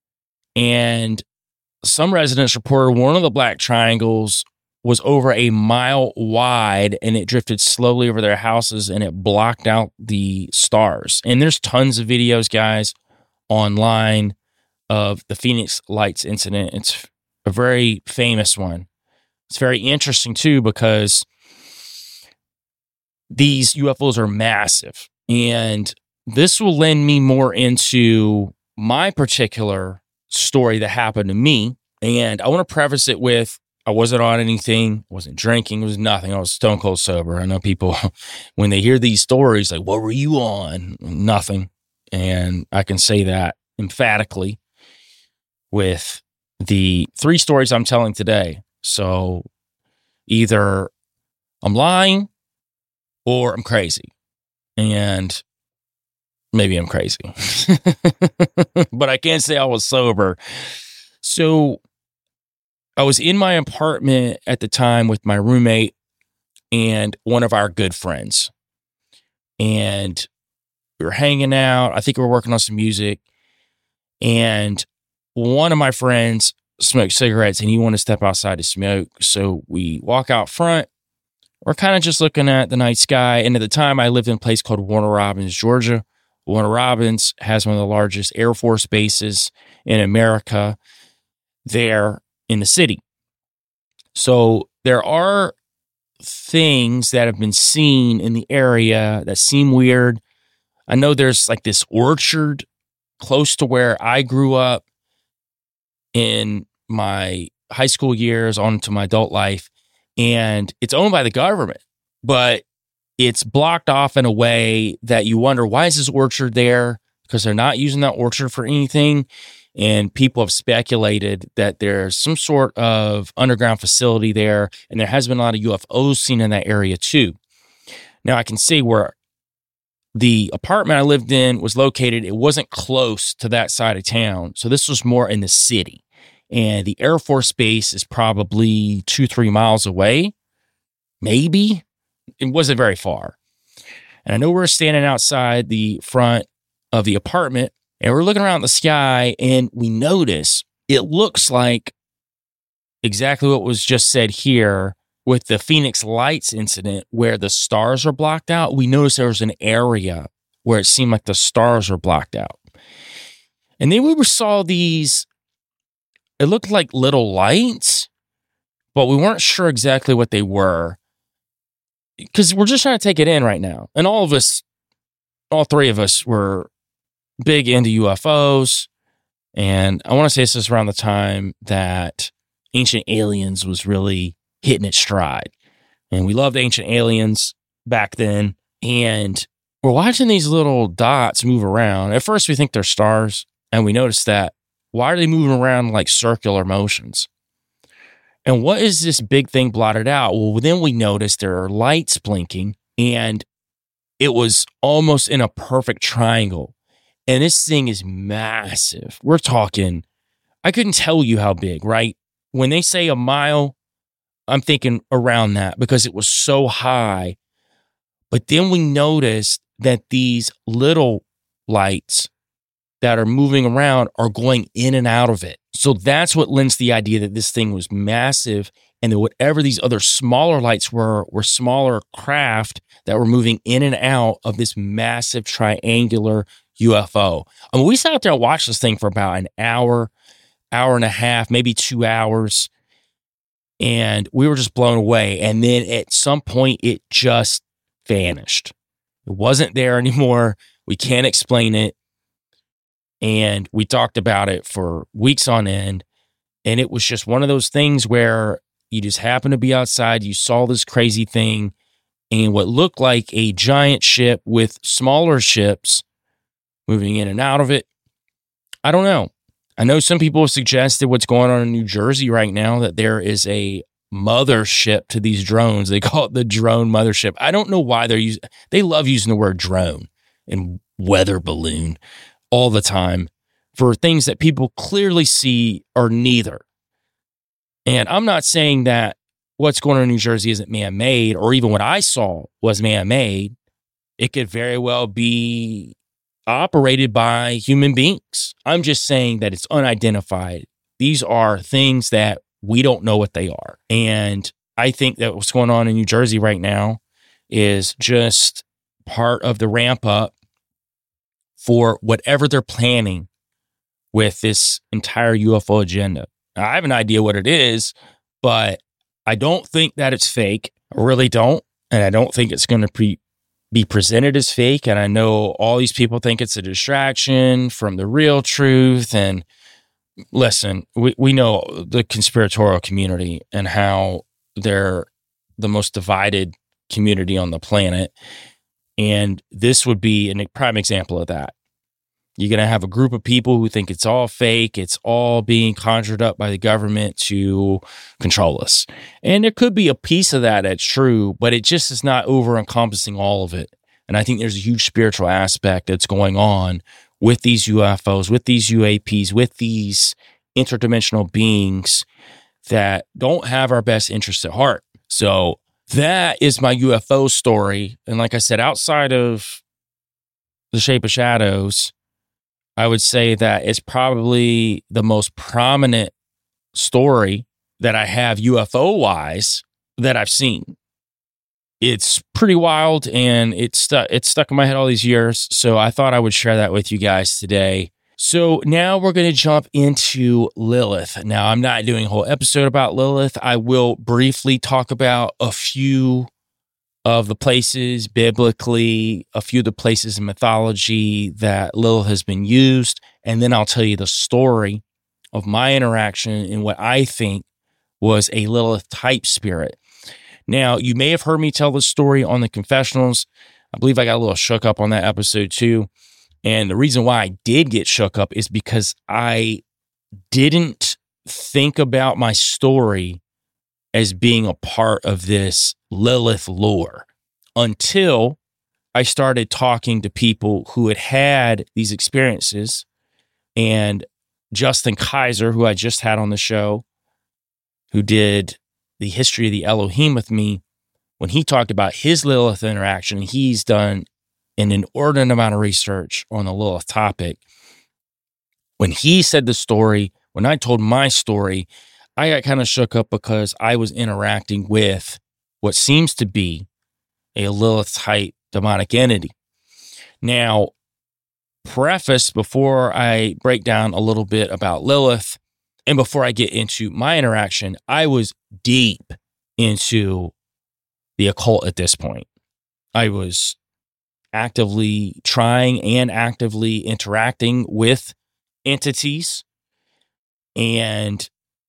S5: and some residents reported one of the black triangles was over a mile wide, and it drifted slowly over their houses, and it blocked out the stars. And there's tons of videos, guys, online of the Phoenix Lights incident. It's a very famous one. It's very interesting, too, because these U F Os are massive, and this will lend me more into my particular story that happened to me. And I want to preface it with, I wasn't on anything, wasn't drinking, it was nothing. I was stone cold sober. I know people, when they hear these stories, like, what were you on? Nothing. And I can say that emphatically with the three stories I'm telling today. So either I'm lying or I'm crazy. And maybe I'm crazy. But I can't say I was sober. So I was in my apartment at the time with my roommate and one of our good friends. And we were hanging out. I think we were working on some music. And one of my friends smoked cigarettes and he wanted to step outside to smoke. So we walk out front. We're kind of just looking at the night sky. And at the time, I lived in a place called Warner Robins, Georgia. Warner Robins has one of the largest Air Force bases in America there in the city. So there are things that have been seen in the area that seem weird. I know there's like this orchard close to where I grew up in my high school years on to my adult life, and it's owned by the government, but it's blocked off in a way that you wonder, why is this orchard there? Because they're not using that orchard for anything. And people have speculated that there's some sort of underground facility there. And there has been a lot of U F Os seen in that area too. Now I can see where the apartment I lived in was located. It wasn't close to that side of town. So this was more in the city. And the Air Force Base is probably two, three miles away. Maybe. It wasn't very far. And I know we're standing outside the front of the apartment and we're looking around the sky and we notice it looks like exactly what was just said here with the Phoenix Lights incident where the stars are blocked out. We noticed there was an area where it seemed like the stars were blocked out. And then we saw these, it looked like little lights, but we weren't sure exactly what they were. Because we're just trying to take it in right now. And all of us, all three of us were big into U F Os. And I want to say this is around the time that Ancient Aliens was really hitting its stride. And we loved Ancient Aliens back then. And we're watching these little dots move around. At first we think they're stars. And we notice that, why are they moving around like circular motions? And what is this big thing blotted out? Well, then we noticed there are lights blinking and it was almost in a perfect triangle. And this thing is massive. We're talking, I couldn't tell you how big, right? When they say a mile, I'm thinking around that because it was so high. But then we noticed that these little lights that are moving around are going in and out of it. So that's what lends the idea that this thing was massive and that whatever these other smaller lights were, were smaller craft that were moving in and out of this massive triangular U F O. I mean, we sat out there and watched this thing for about an hour, hour and a half, maybe two hours. And we were just blown away. And then at some point, it just vanished. It wasn't there anymore. We can't explain it. And we talked about it for weeks on end. And it was just one of those things where you just happened to be outside. You saw this crazy thing and what looked like a giant ship with smaller ships moving in and out of it. I don't know. I know some people have suggested what's going on in New Jersey right now, that there is a mothership to these drones. They call it the drone mothership. I don't know why they're using, they love using the word drone and weather balloon all the time for things that people clearly see are neither. And I'm not saying that what's going on in New Jersey isn't man-made, or even what I saw was man-made. It could very well be operated by human beings. I'm just saying that it's unidentified. These are things that we don't know what they are. And I think that what's going on in New Jersey right now is just part of the ramp up for whatever they're planning with this entire U F O agenda. Now, I have an idea what it is, but I don't think that it's fake. I really don't. And I don't think it's going to be be presented as fake. And I know all these people think it's a distraction from the real truth. And listen, we, we know the conspiratorial community and how they're the most divided community on the planet. And this would be a prime example of that. You're going to have a group of people who think it's all fake. It's all being conjured up by the government to control us. And there could be a piece of that that's true, but it just is not over encompassing all of it. And I think there's a huge spiritual aspect that's going on with these U F Os, with these U A Ps, with these interdimensional beings that don't have our best interests at heart. So that is my U F O story. And like I said, outside of The Shape of Shadows, I would say that it's probably the most prominent story that I have U F O-wise that I've seen. It's pretty wild, and it's stuck, it's stuck in my head all these years, so I thought I would share that with you guys today. So now we're going to jump into Lilith. Now, I'm not doing a whole episode about Lilith. I will briefly talk about a few of the places biblically, a few of the places in mythology that Lilith has been used, and then I'll tell you the story of my interaction in what I think was a Lilith-type spirit. Now, you may have heard me tell this story on the confessionals. I believe I got a little shook up on that episode too, and the reason why I did get shook up is because I didn't think about my story as being a part of this Lilith lore until I started talking to people who had had these experiences. And Justin Kaiser, who I just had on the show, who did the history of the Elohim with me, when he talked about his Lilith interaction, he's done an inordinate amount of research on the Lilith topic. When he said the story, when I told my story, I got kind of shook up because I was interacting with what seems to be a Lilith-type demonic entity. Now, preface before I break down a little bit about Lilith and before I get into my interaction, I was deep into the occult at this point. I was actively trying and actively interacting with entities, and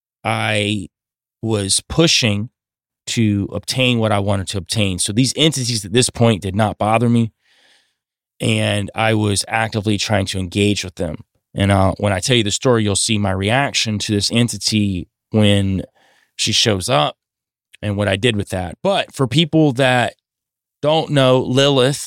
S5: I was pushing to obtain what I wanted to obtain. So these entities at this point did not bother me, and I was actively trying to engage with them. And uh, when I tell you the story, you'll see my reaction to this entity when she shows up and what I did with that. But for people that don't know, Lilith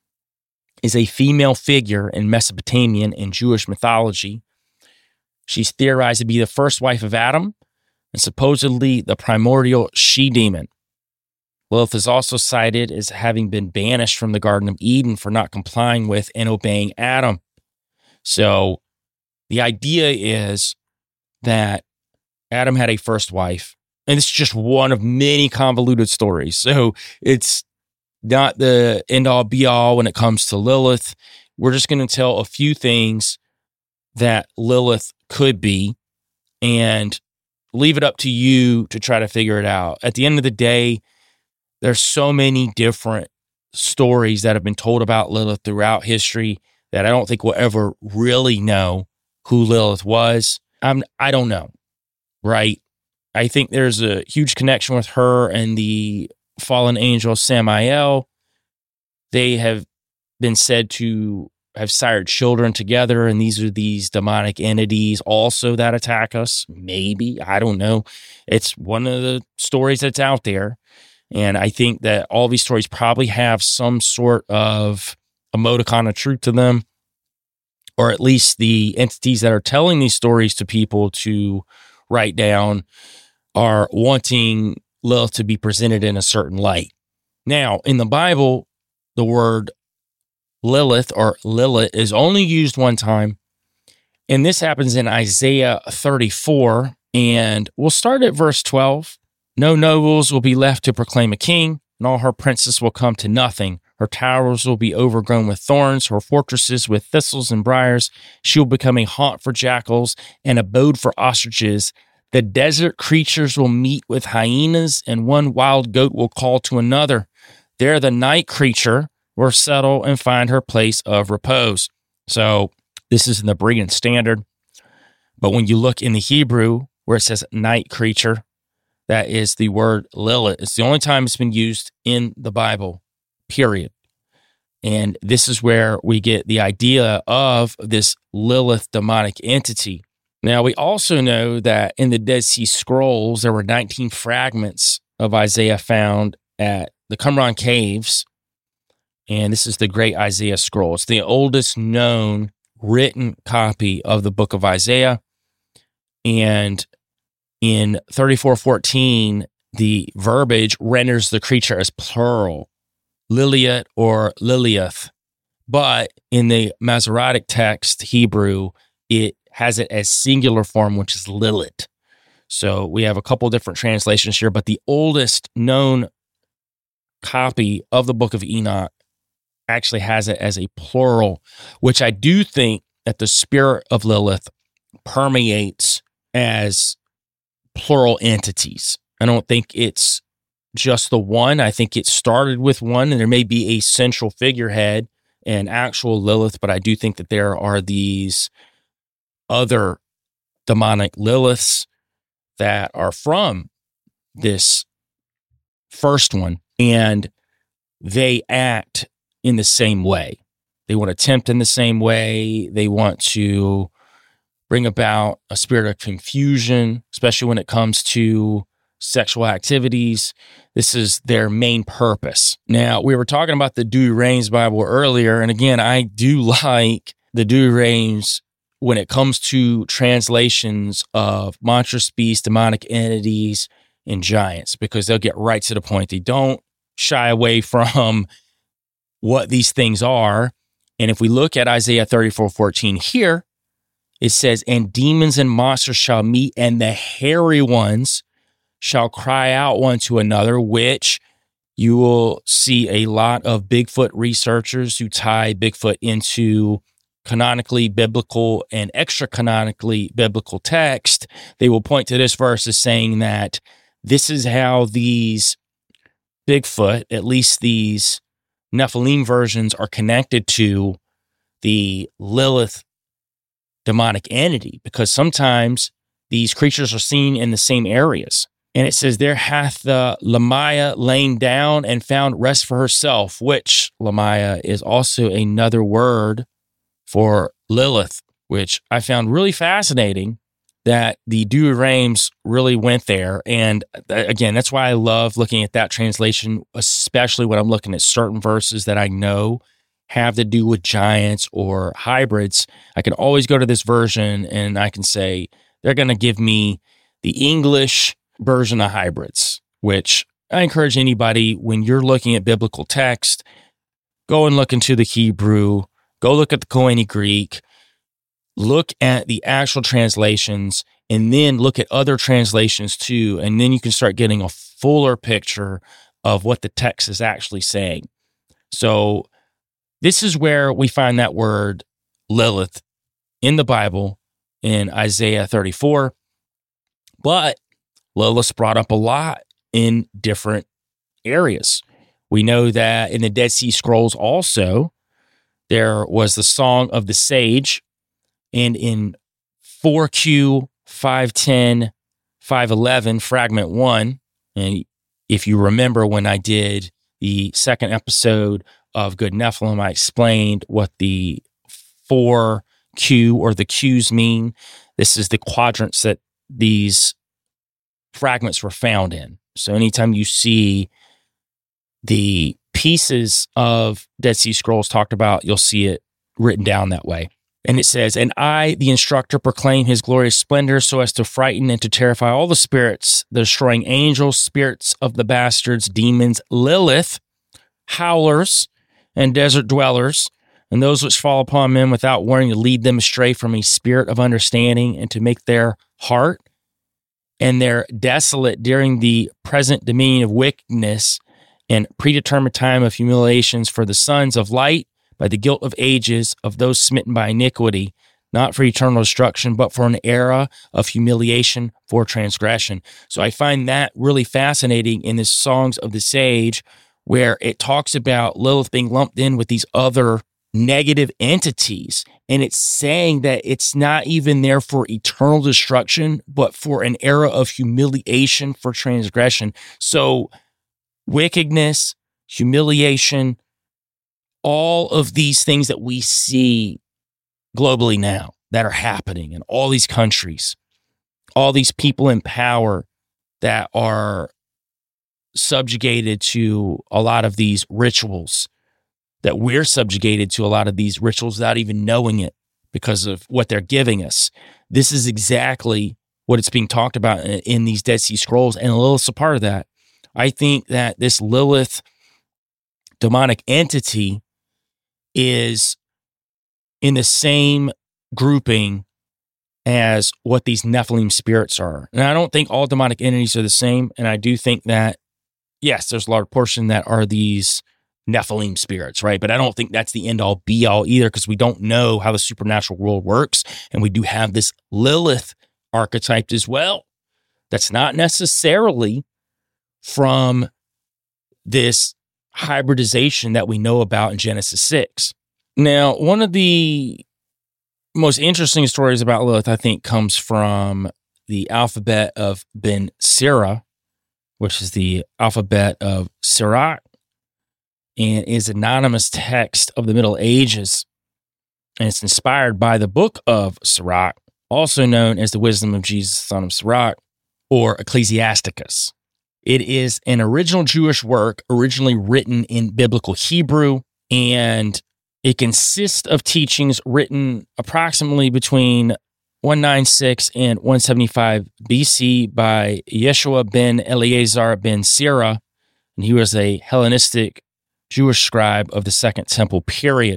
S5: is a female figure in Mesopotamian and Jewish mythology. She's theorized to be the first wife of Adam and supposedly the primordial she-demon. Lilith is also cited as having been banished from the Garden of Eden for not complying with and obeying Adam. So the idea is that Adam had a first wife, and it's just one of many convoluted stories. So it's not the end-all be-all when it comes to Lilith. We're just going to tell a few things that Lilith could be and leave it up to you to try to figure it out. At the end of the day, there's so many different stories that have been told about Lilith throughout history that I don't think we'll ever really know who Lilith was. I'm, I don't know, right? I think there's a huge connection with her and the fallen angel Samael. They have been said to have sired children together, and these are these demonic entities also that attack us. Maybe, I don't know. It's one of the stories that's out there, and I think that all these stories probably have some sort of a modicum of truth to them, or at least the entities that are telling these stories to people to write down are wanting Lilith to be presented in a certain light. Now, in the Bible, the word Lilith or Lilith is only used one time, and this happens in Isaiah thirty-four, and we'll start at verse twelve. No nobles will be left to proclaim a king, and all her princes will come to nothing. Her towers will be overgrown with thorns, her fortresses with thistles and briars. She will become a haunt for jackals, an abode for ostriches. The desert creatures will meet with hyenas, and one wild goat will call to another. There the night creature, will settle and find her place of repose. So this is in the Berean Standard. But when you look in the Hebrew where it says night creature, that is the word Lilith. It's the only time it's been used in the Bible, period. And this is where we get the idea of this Lilith demonic entity. Now, we also know that in the Dead Sea Scrolls, there were nineteen fragments of Isaiah found at the Qumran Caves. And this is the Great Isaiah Scroll. It's the oldest known written copy of the book of Isaiah. And in thirty-four fourteen, the verbiage renders the creature as plural, Liliat or Liliath. But in the Masoretic text, Hebrew, it has it as singular form, which is Lilith. So we have a couple different translations here, but the oldest known copy of the book of Enoch actually has it as a plural, which I do think that the spirit of Lilith permeates as plural entities. I don't think it's just the one. I think it started with one, and there may be a central figurehead and actual Lilith, but I do think that there are these other demonic Liliths that are from this first one, and they act in the same way. They want to tempt in the same way. They want to bring about a spirit of confusion, especially when it comes to sexual activities. This is their main purpose. Now, we were talking about the Douay-Rheims Bible earlier, and again, I do like the Douay-Rheims when it comes to translations of monstrous beasts, demonic entities, and giants, because they'll get right to the point. They don't shy away from what these things are. And if we look at Isaiah thirty-four fourteen here, it says, and demons and monsters shall meet, and the hairy ones shall cry out one to another, which you will see a lot of Bigfoot researchers who tie Bigfoot into canonically biblical and extra canonically biblical text. They will point to this verse as saying that this is how these Bigfoot, at least these Nephilim versions, are connected to the Lilith demonic entity, because sometimes these creatures are seen in the same areas. And it says, there hath the Lamaya lain down and found rest for herself, which Lamaya is also another word for Lilith, which I found really fascinating that the Douay-Rheims really went there. And again, that's why I love looking at that translation, especially when I'm looking at certain verses that I know have to do with giants or hybrids. I can always go to this version and I can say, they're going to give me the English version of hybrids, which I encourage anybody, when you're looking at biblical text, go and look into the Hebrew, go look at the Koine Greek, look at the actual translations, and then look at other translations too, and then you can start getting a fuller picture of what the text is actually saying. So this is where we find that word Lilith in the Bible in Isaiah thirty-four, but Lilith's brought up a lot in different areas. We know that in the Dead Sea Scrolls also, there was the Song of the Sage, and in four Q five ten, five eleven, fragment one, and if you remember when I did the second episode of Good Nephilim, I explained what the four Q or the Qs mean. This is the quadrants that these fragments were found in. So anytime you see the pieces of Dead Sea Scrolls talked about, you'll see it written down that way. And it says, and I, the instructor, proclaim his glorious splendor so as to frighten and to terrify all the spirits, the destroying angels, spirits of the bastards, demons, Lilith, howlers, and desert dwellers, and those which fall upon men without warning, to lead them astray from a spirit of understanding, and to make their heart and their desolate during the present dominion of wickedness and predetermined time of humiliations for the sons of light by the guilt of ages of those smitten by iniquity, not for eternal destruction, but for an era of humiliation for transgression. So I find that really fascinating in the Songs of the Sage, where it talks about Lilith being lumped in with these other negative entities. And it's saying that it's not even there for eternal destruction, but for an era of humiliation for transgression. So wickedness, humiliation, all of these things that we see globally now that are happening in all these countries, all these people in power that are subjugated to a lot of these rituals, that we're subjugated to a lot of these rituals without even knowing it because of what they're giving us. This is exactly what it's being talked about in, in these Dead Sea Scrolls, and Lilith's a part of that. I think that this Lilith demonic entity is in the same grouping as what these Nephilim spirits are. And I don't think all demonic entities are the same, and I do think that, yes, there's a large portion that are these Nephilim spirits, right? But I don't think that's the end-all, be-all either, because we don't know how the supernatural world works, and we do have this Lilith archetype as well. That's not necessarily from this hybridization that we know about in Genesis six. Now, one of the most interesting stories about Lilith, I think, comes from the alphabet of Ben Sira, which is the alphabet of Sirach, and is an anonymous text of the Middle Ages. And it's inspired by the book of Sirach, also known as the Wisdom of Jesus, son of Sirach, or Ecclesiasticus. It is an original Jewish work, originally written in biblical Hebrew, and it consists of teachings written approximately between one ninety-six and one seventy-five B C by Yeshua ben Eleazar ben Sira, and he was a Hellenistic Jewish scribe of the Second Temple period.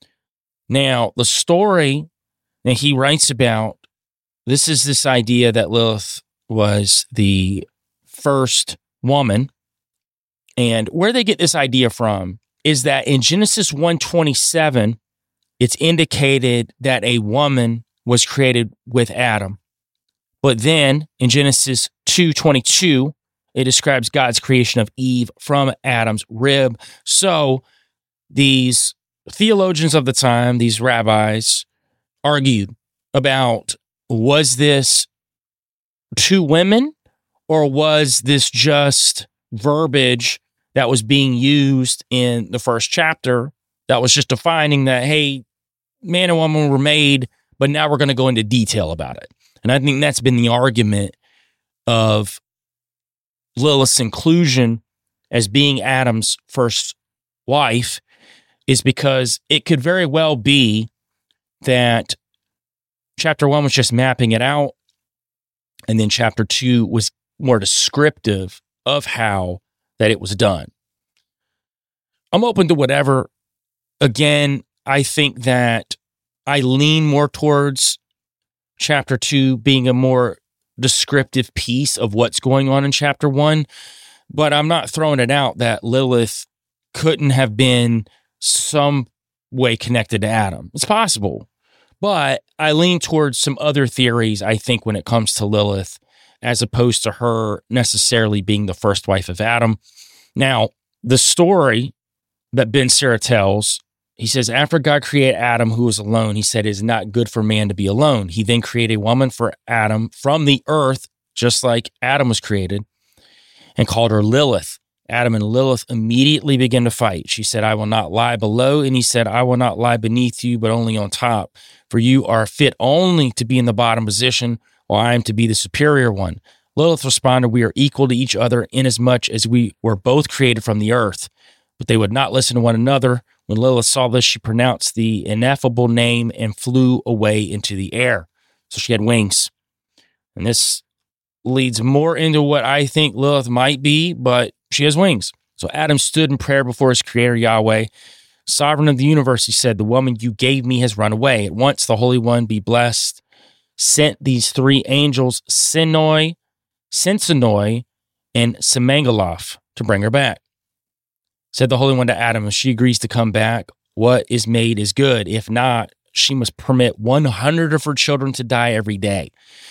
S5: Now, the story that he writes about, this is this idea that Lilith was the first woman, and where they get this idea from is that in Genesis one twenty-seven, it's indicated that a woman was created with Adam. But then in Genesis two twenty-two, it describes God's creation of Eve from Adam's rib. So these theologians of the time, these rabbis, argued about, was this two women, or was this just verbiage that was being used in the first chapter that was just defining that, hey, man and woman were made, but now we're going to go into detail about it. And I think that's been the argument of Lilith's inclusion as being Adam's first wife, is because it could very well be that chapter one was just mapping it out, and then chapter two was more descriptive of how that it was done. I'm open to whatever. Again, I think that I lean more towards chapter two being a more descriptive piece of what's going on in chapter one, but I'm not throwing it out that Lilith couldn't have been some way connected to Adam. It's possible, but I lean towards some other theories, I think, when it comes to Lilith, as opposed to her necessarily being the first wife of Adam. Now, the story that Ben Sira tells, he says, after God created Adam, who was alone, he said, it is not good for man to be alone. He then created a woman for Adam from the earth, just like Adam was created, and called her Lilith. Adam and Lilith immediately began to fight. She said, I will not lie below. And he said, I will not lie beneath you, but only on top. For you are fit only to be in the bottom position, while I am to be the superior one. Lilith responded, we are equal to each other inasmuch as we were both created from the earth. But they would not listen to one another. When Lilith saw this, she pronounced the ineffable name and flew away into the air. So she had wings. And this leads more into what I think Lilith might be, but she has wings. So Adam stood in prayer before his creator Yahweh. Sovereign of the universe, he said, the woman you gave me has run away. At once the Holy One be blessed sent these three angels, Sinoi, Sensenoi, and Semangaloth, to bring her back. Said the Holy One to Adam, if she agrees to come back, what is made is good. If not, she must permit one hundred of her children to die every day.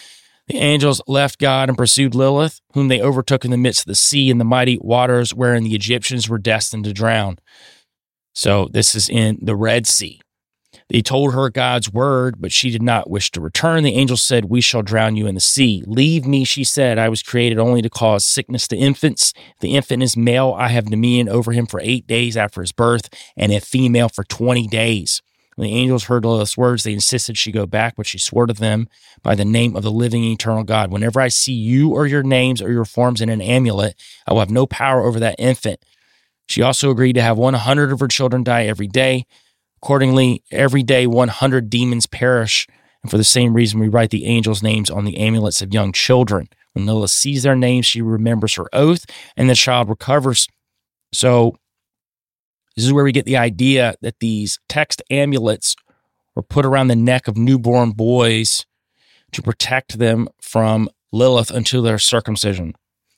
S5: The angels left God and pursued Lilith, whom they overtook in the midst of the sea and the mighty waters wherein the Egyptians were destined to drown. So this is in the Red Sea. They told her God's word, but she did not wish to return. The angel said, "We shall drown you in the sea." "Leave me," she said. "I was created only to cause sickness to infants. If the infant is male, I have dominion over him for eight days after his birth, and if female, for twenty days. When the angels heard Lilith's words, they insisted she go back, but she swore to them by the name of the living and eternal God, "Whenever I see you or your names or your forms in an amulet, I will have no power over that infant." She also agreed to have one hundred of her children die every day. Accordingly, every day one hundred demons perish, and for the same reason we write the angels' names on the amulets of young children. When Lilith sees their names, she remembers her oath, and the child recovers. So this is where we get the idea that these text amulets were put around the neck of newborn boys to protect them from Lilith until their circumcision.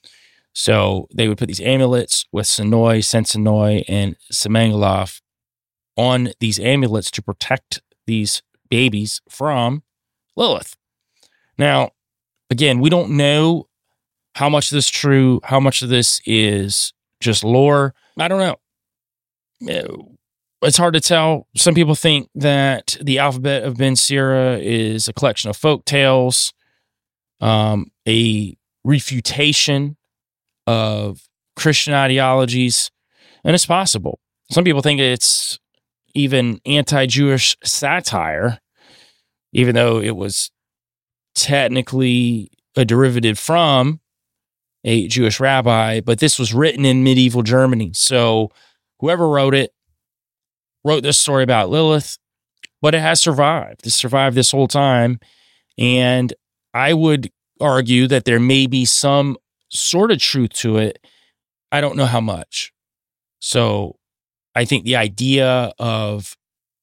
S5: So they would put these amulets with Senoi, Sensenoi, and Semengaloth on these amulets to protect these babies from Lilith. Now, again, we don't know how much of this is true, how much of this is just lore. I don't know. It's hard to tell. Some people think that the alphabet of Ben Sira is a collection of folk tales, um, a refutation of Christian ideologies, and it's possible. Some people think it's even anti-Jewish satire, even though it was technically a derivative from a Jewish rabbi, but this was written in medieval Germany. So whoever wrote it wrote this story about Lilith, but it has survived. It survived this whole time. And I would argue that there may be some sort of truth to it. I don't know how much. So I think the idea of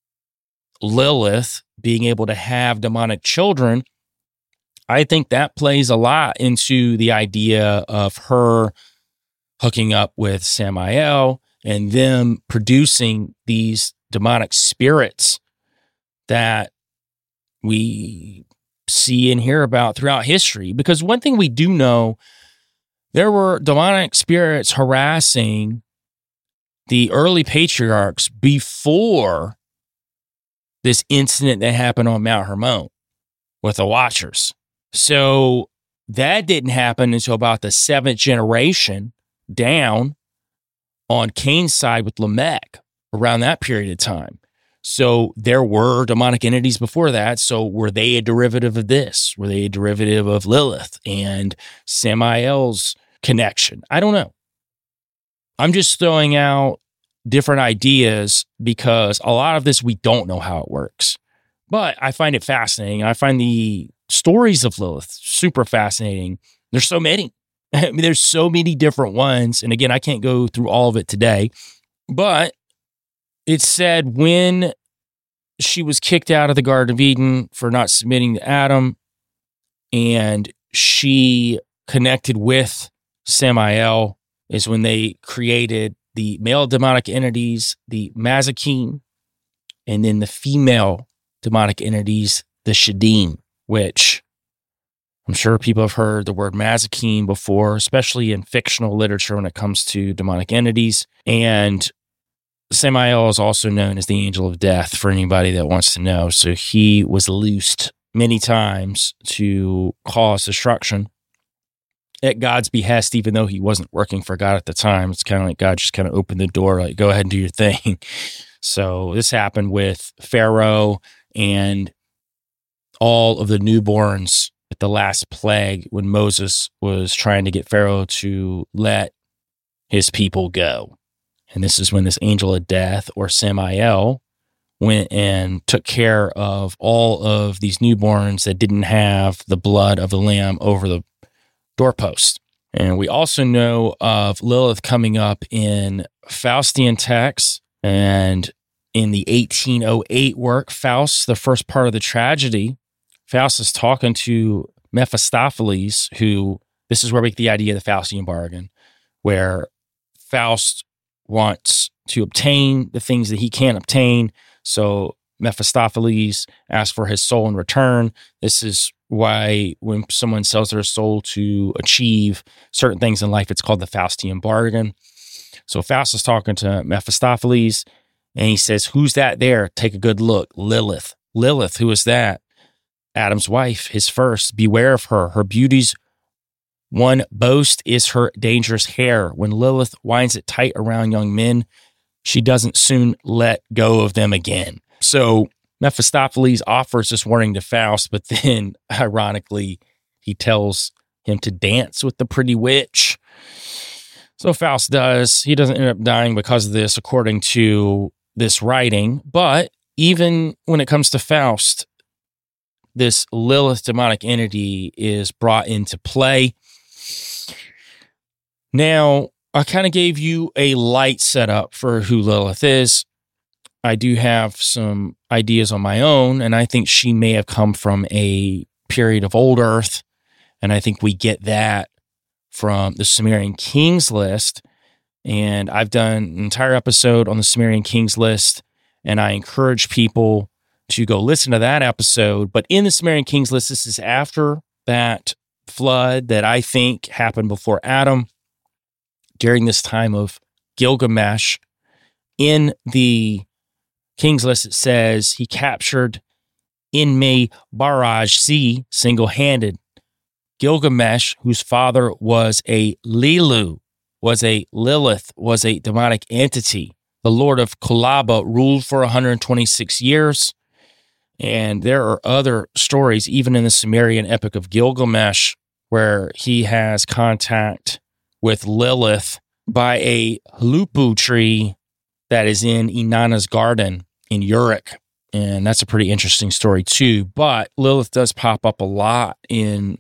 S5: Lilith being able to have demonic children, I think that plays a lot into the idea of her hooking up with Samael and them producing these demonic spirits that we see and hear about throughout history. Because one thing we do know, there were demonic spirits harassing the early patriarchs before this incident that happened on Mount Hermon with the Watchers. So that didn't happen until about the seventh generation down on Cain's side with Lamech, around that period of time. So there were demonic entities before that. So were they a derivative of this? Were they a derivative of Lilith and Samael's connection? I don't know. I'm just throwing out different ideas because a lot of this, we don't know how it works. But I find it fascinating. I find the stories of Lilith super fascinating. There's so many. I mean, there's so many different ones. And again, I can't go through all of it today. But it said when she was kicked out of the Garden of Eden for not submitting to Adam, and she connected with Samael, is when they created the male demonic entities, the Mazikeen, and then the female demonic entities, the Shadim, which I'm sure people have heard the word Mazikeen before, especially in fictional literature when it comes to demonic entities. And Samael is also known as the angel of death for anybody that wants to know. So he was loosed many times to cause destruction at God's behest, even though he wasn't working for God at the time. It's kind of like God just kind of opened the door, like, go ahead and do your thing. So this happened with Pharaoh and all of the newborns at the last plague when Moses was trying to get Pharaoh to let his people go. And this is when this angel of death, or Samael, went and took care of all of these newborns that didn't have the blood of the lamb over the doorpost. And we also know of Lilith coming up in Faustian texts, and in the eighteen oh eight work, Faust, the first part of the tragedy, Faust is talking to Mephistopheles, who, this is where we get the idea of the Faustian bargain, where Faust wants to obtain the things that he can't obtain. So Mephistopheles asks for his soul in return. This is why when someone sells their soul to achieve certain things in life, it's called the Faustian bargain. So Faust is talking to Mephistopheles, and he says, who's that there? Take a good look. Lilith. Lilith, who is that? Adam's wife, his first. Beware of her. Her beauty's one boast is her dangerous hair. When Lilith winds it tight around young men, she doesn't soon let go of them again. So Mephistopheles offers this warning to Faust, but then, ironically, he tells him to dance with the pretty witch. So Faust does. He doesn't end up dying because of this, according to this writing. But even when it comes to Faust, this Lilith demonic entity is brought into play. Now, I kind of gave you a light setup for who Lilith is. I do have some ideas on my own, and I think she may have come from a period of old Earth, and I think we get that from the Sumerian Kings list. And I've done an entire episode on the Sumerian Kings list, and I encourage people to go listen to that episode. But in the Sumerian Kings list, this is after that flood that I think happened before Adam, during this time of Gilgamesh. In the Kings list, it says he captured Enme Baraj Sea single-handed. Gilgamesh, whose father was a Lilu, was a Lilith, was a demonic entity. The Lord of Kulaba ruled for one hundred twenty-six years. And there are other stories, even in the Sumerian Epic of Gilgamesh, where he has contact with Lilith by a lupu tree that is in Inanna's garden in Uruk. And that's a pretty interesting story too. But Lilith does pop up a lot in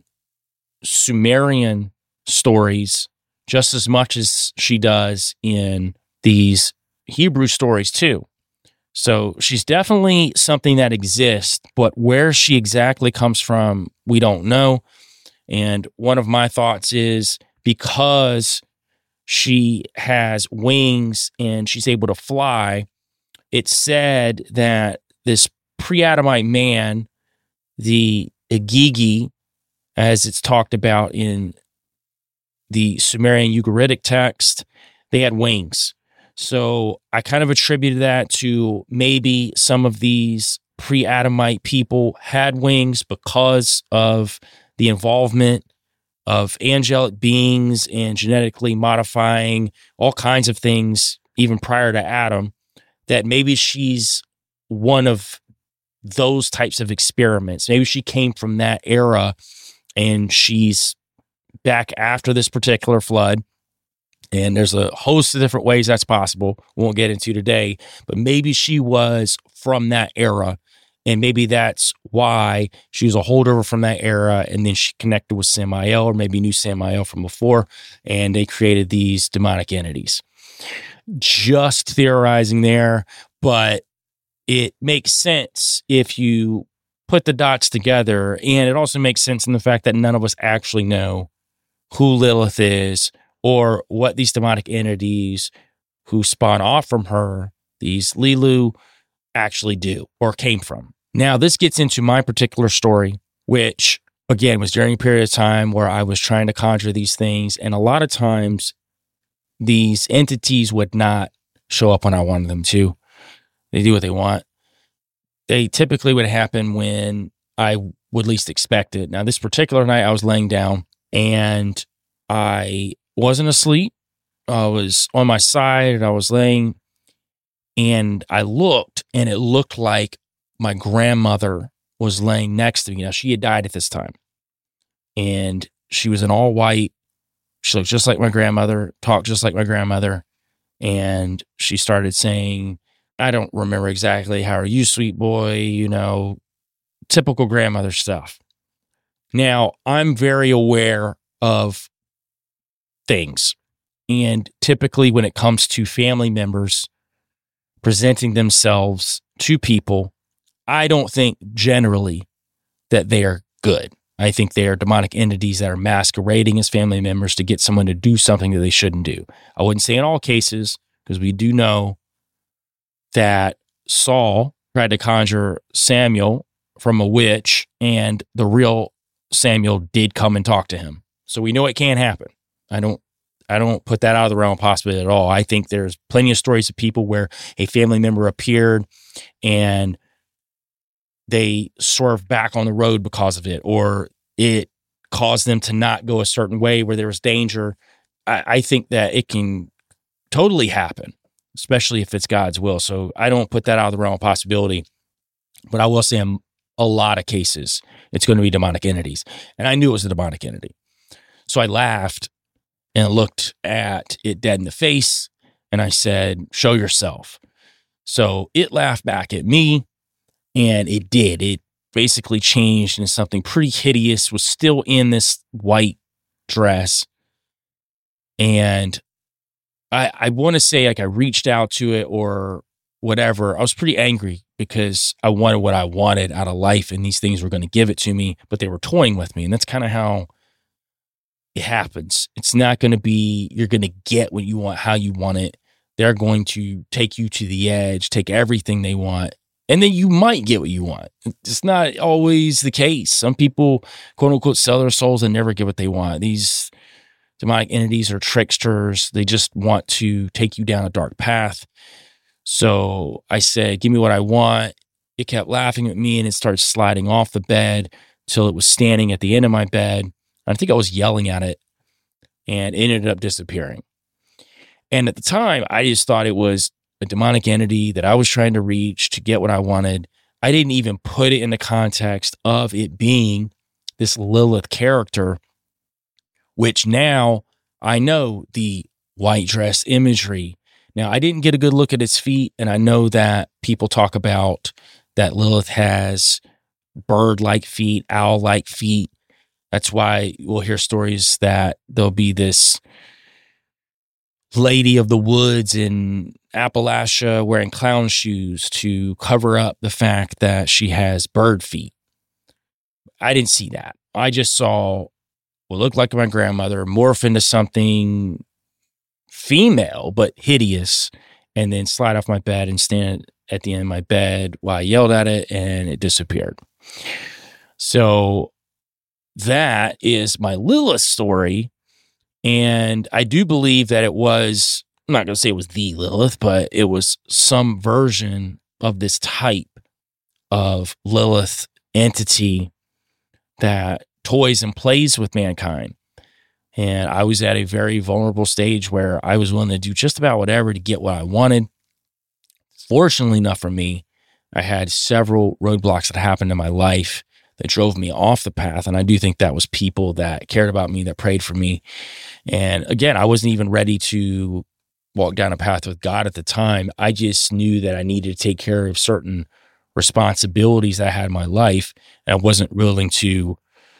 S5: Sumerian stories, just as much as she does in these Hebrew stories too. So she's definitely something that exists, but where she exactly comes from, we don't know. And one of my thoughts is because she has wings and she's able to fly, it's said that this pre-Adamite man, the Igigi, as it's talked about in the Sumerian Ugaritic text, they had wings. So I kind of attributed that to maybe some of these pre-Adamite people had wings because of the involvement of angelic beings and genetically modifying all kinds of things even prior to Adam, that maybe she's one of those types of experiments. Maybe she came from that era and she's back after this particular flood. And there's a host of different ways that's possible. We won't get into today, but maybe she was from that era. And maybe that's why she was a holdover from that era. And then she connected with Samael, or maybe knew Samael from before. And they created these demonic entities. Just theorizing there, but it makes sense if you put the dots together. And it also makes sense in the fact that none of us actually know who Lilith is, or what these demonic entities who spawn off from her, these Lilu, actually do or came from. Now, this gets into my particular story, which, again, was during a period of time where I was trying to conjure these things. And a lot of times, these entities would not show up when I wanted them to. They do what they want. They typically would happen when I would least expect it. Now, this particular night, I was laying down and I wasn't asleep. I was on my side. I was laying and I looked, and it looked like my grandmother was laying next to me. Now, she had died at this time, and she was in all white. She looked just like my grandmother, talked just like my grandmother, and she started saying, I don't remember exactly, how are you, sweet boy? You know, typical grandmother stuff. Now, I'm very aware of things. And typically when it comes to family members presenting themselves to people, I don't think generally that they are good. I think they are demonic entities that are masquerading as family members to get someone to do something that they shouldn't do. I wouldn't say in all cases, because we do know that Saul tried to conjure Samuel from a witch, and the real Samuel did come and talk to him. So we know it can happen. I don't I don't put that out of the realm of possibility at all. I think there's plenty of stories of people where a family member appeared and they swerved back on the road because of it, or it caused them to not go a certain way where there was danger. I, I think that it can totally happen, especially if it's God's will. So I don't put that out of the realm of possibility. But I will say in a lot of cases, it's going to be demonic entities. And I knew it was a demonic entity. So I laughed and looked at it dead in the face. And I said, show yourself. So it laughed back at me, and it did. It basically changed into something pretty hideous, was still in this white dress. And I, I want to say like I reached out to it or whatever. I was pretty angry because I wanted what I wanted out of life, and these things were going to give it to me, but they were toying with me. And that's kind of how it happens. It's not going to be, you're going to get what you want, how you want it. They're going to take you to the edge, take everything they want, and then you might get what you want. It's not always the case. Some people, quote unquote, sell their souls and never get what they want. These demonic entities are tricksters. They just want to take you down a dark path. So I said, give me what I want. It kept laughing at me, and it started sliding off the bed till it was standing at the end of my bed. I think I was yelling at it, and it ended up disappearing. And at the time, I just thought it was a demonic entity that I was trying to reach to get what I wanted. I didn't even put it in the context of it being this Lilith character, which now I know the white dress imagery. Now, I didn't get a good look at its feet, and I know that people talk about that Lilith has bird-like feet, owl-like feet. That's why we'll hear stories that there'll be this lady of the woods in Appalachia wearing clown shoes to cover up the fact that she has bird feet. I didn't see that. I just saw what looked like my grandmother morph into something female, but hideous, and then slide off my bed and stand at the end of my bed while I yelled at it, and it disappeared. So that is my Lilith story. And I do believe that it was, I'm not going to say it was the Lilith, but it was some version of this type of Lilith entity that toys and plays with mankind. And I was at a very vulnerable stage where I was willing to do just about whatever to get what I wanted. Fortunately enough for me, I had several roadblocks that happened in my life that drove me off the path. And I do think that was people that cared about me, that prayed for me. And again, I wasn't even ready to walk down a path with God at the time. I just knew that I needed to take care of certain responsibilities that I had in my life. And I wasn't willing to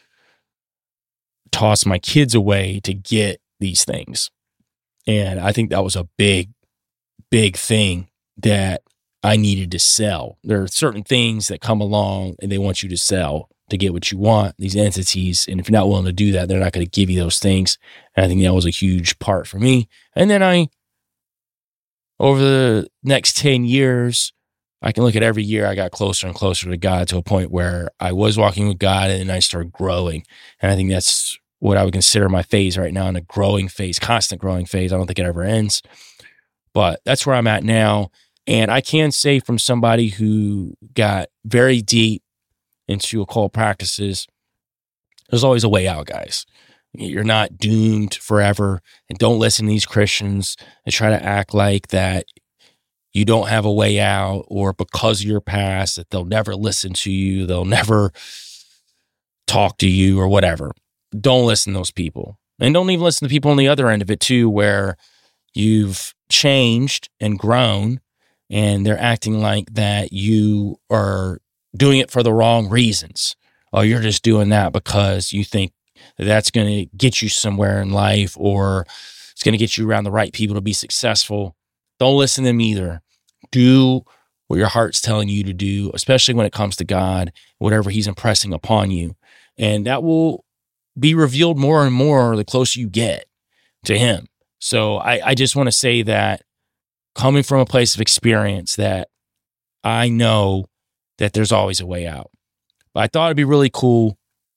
S5: toss my kids away to get these things. And I think that was a big, big thing that I needed to sell. There are certain things that come along and they want you to sell to get what you want, these entities. And if you're not willing to do that, they're not going to give you those things. And I think that was a huge part for me. And then I, over the next ten years, I can look at every year I got closer and closer to God to a point where I was walking with God and I started growing. And I think that's what I would consider my phase right now, in a growing phase, constant growing phase. I don't think it ever ends. But that's where I'm at now. And I can say from somebody who got very deep into occult practices, there's always a way out, guys. You're not doomed forever. And don't listen to these Christians that try to act like that you don't have a way out, or because of your past that they'll never listen to you, they'll never talk to you or whatever. Don't listen to those people. And don't even listen to people on the other end of it too, where you've changed and grown and they're acting like that you are doing it for the wrong reasons. Or you're just doing that because you think that that's going to get you somewhere in life, or it's going to get you around the right people to be successful. Don't listen to them either. Do what your heart's telling you to do, especially when it comes to God, whatever he's impressing upon you. And that will be revealed more and more the closer you get to him. So I, I just want to say that, coming from a place of experience, that I know that there's always a way out. But I thought it'd be really cool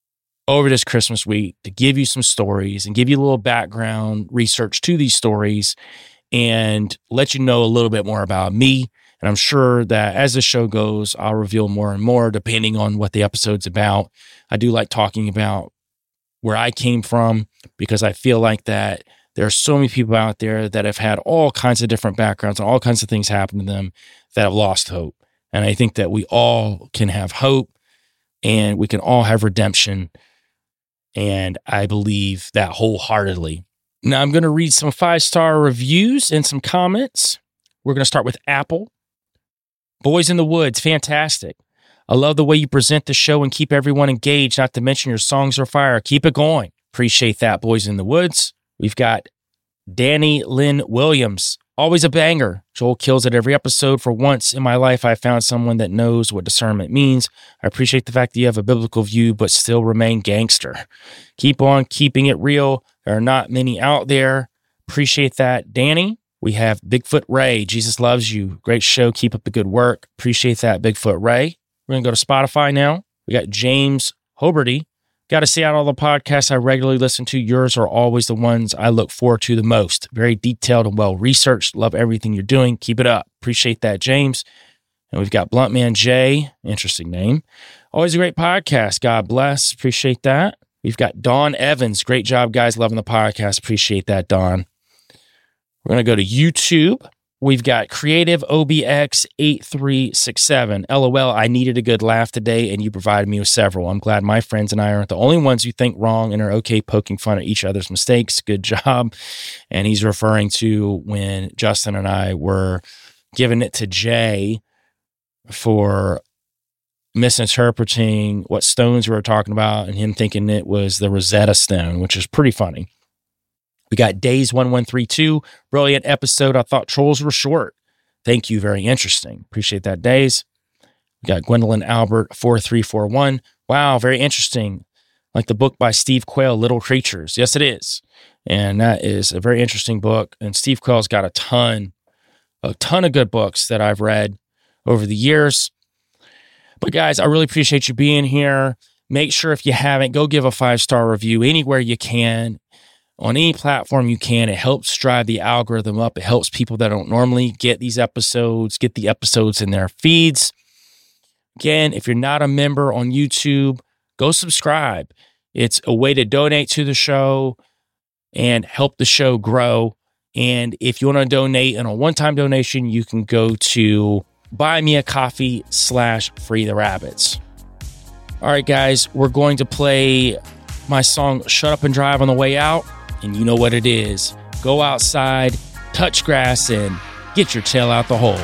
S5: over this Christmas week to give you some stories and give you a little background research to these stories and let you know a little bit more about me. And I'm sure that as the show goes, I'll reveal more and more depending on what the episode's about. I do like talking about where I came from because I feel like that there are so many people out there that have had all kinds of different backgrounds and all kinds of things happen to them that have lost hope. And I think that we all can have hope and we can all have redemption. And I believe that wholeheartedly. Now I'm going to read some five-star reviews and some comments. We're going to start with Apple. Boys in the Woods, fantastic. I love the way you present the show and keep everyone engaged, not to mention your songs are fire. Keep it going. Appreciate that, Boys in the Woods. We've got Danny Lynn Williams. Always a banger. Joel kills it every episode. For once in my life, I found someone that knows what discernment means. I appreciate the fact that you have a biblical view, but still remain gangster. Keep on keeping it real. There are not many out there. Appreciate that, Danny. We have Bigfoot Ray. Jesus loves you. Great show. Keep up the good work. Appreciate that, Bigfoot Ray. We're going to go to Spotify now. We got James Hoberty. Got to see out all the podcasts I regularly listen to. Yours are always the ones I look forward to the most. Very detailed and well-researched. Love everything you're doing. Keep it up. Appreciate that, James. And we've got Bluntman J. Interesting name. Always a great podcast. God bless. Appreciate that. We've got Dawn Evans. Great job, guys. Loving the podcast. Appreciate that, Dawn. We're going to go to YouTube. We've got Creative O B X eight three six seven. LOL, I needed a good laugh today, and you provided me with several. I'm glad my friends and I aren't the only ones who think wrong and are okay poking fun at each other's mistakes. Good job. And he's referring to when Justin and I were giving it to Jay for misinterpreting what stones we were talking about and him thinking it was the Rosetta Stone, which is pretty funny. We got Days one one three two. Brilliant episode. I thought trolls were short. Thank you. Very interesting. Appreciate that, Days. We got Gwendolyn Albert four three four one. Wow, very interesting. Like the book by Steve Quayle, Little Creatures. Yes, it is. And that is a very interesting book. And Steve Quayle's got a ton, a ton of good books that I've read over the years. But guys, I really appreciate you being here. Make sure if you haven't, go give a five-star review anywhere you can. On any platform you can. It helps drive the algorithm up. It helps people that don't normally get these episodes, get the episodes in their feeds. Again, if you're not a member on YouTube, go subscribe. It's a way to donate to the show and help the show grow. And if you want to donate on a one-time donation, you can go to buymeacoffee slash free the rabbits. All right, guys, we're going to play my song Shut Up and Drive on the way out. And you know what it is. Go outside, touch grass, and get your tail out the hole.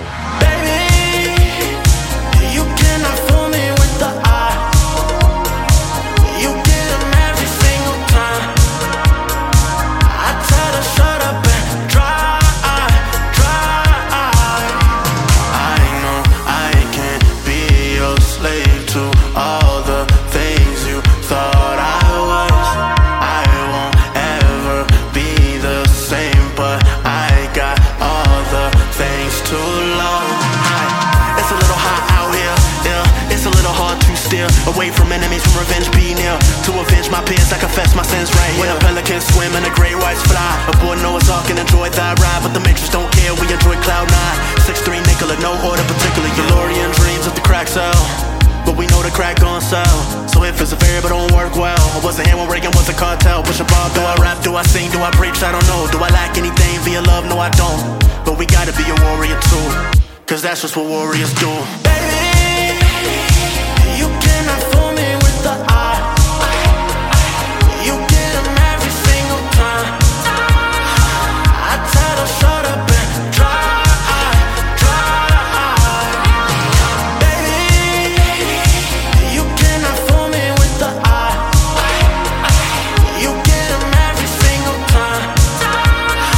S6: Away from enemies, from revenge be near. To avenge my peers, I confess my sins right here. When a pelican swim and the great whites fly, aboard Noah's Ark and enjoy that ride. But the Matrix don't care, we enjoy cloud nine. six three Nicola, no order particular. DeLorean dreams of the crack cell, but we know the crack gon' sell. So if it's a variable, don't work well. I wasn't here when Reagan was a cartel, push a bar. Do I rap, do I sing, do I preach, I don't know. Do I lack anything via love? No I don't. But we gotta be a warrior too, cause that's just what warriors do. Baby, you cannot fool me with the eye. You get them every single time. I tell her shut up and drive, drive. Baby, you cannot fool me with the eye. You get them every single time.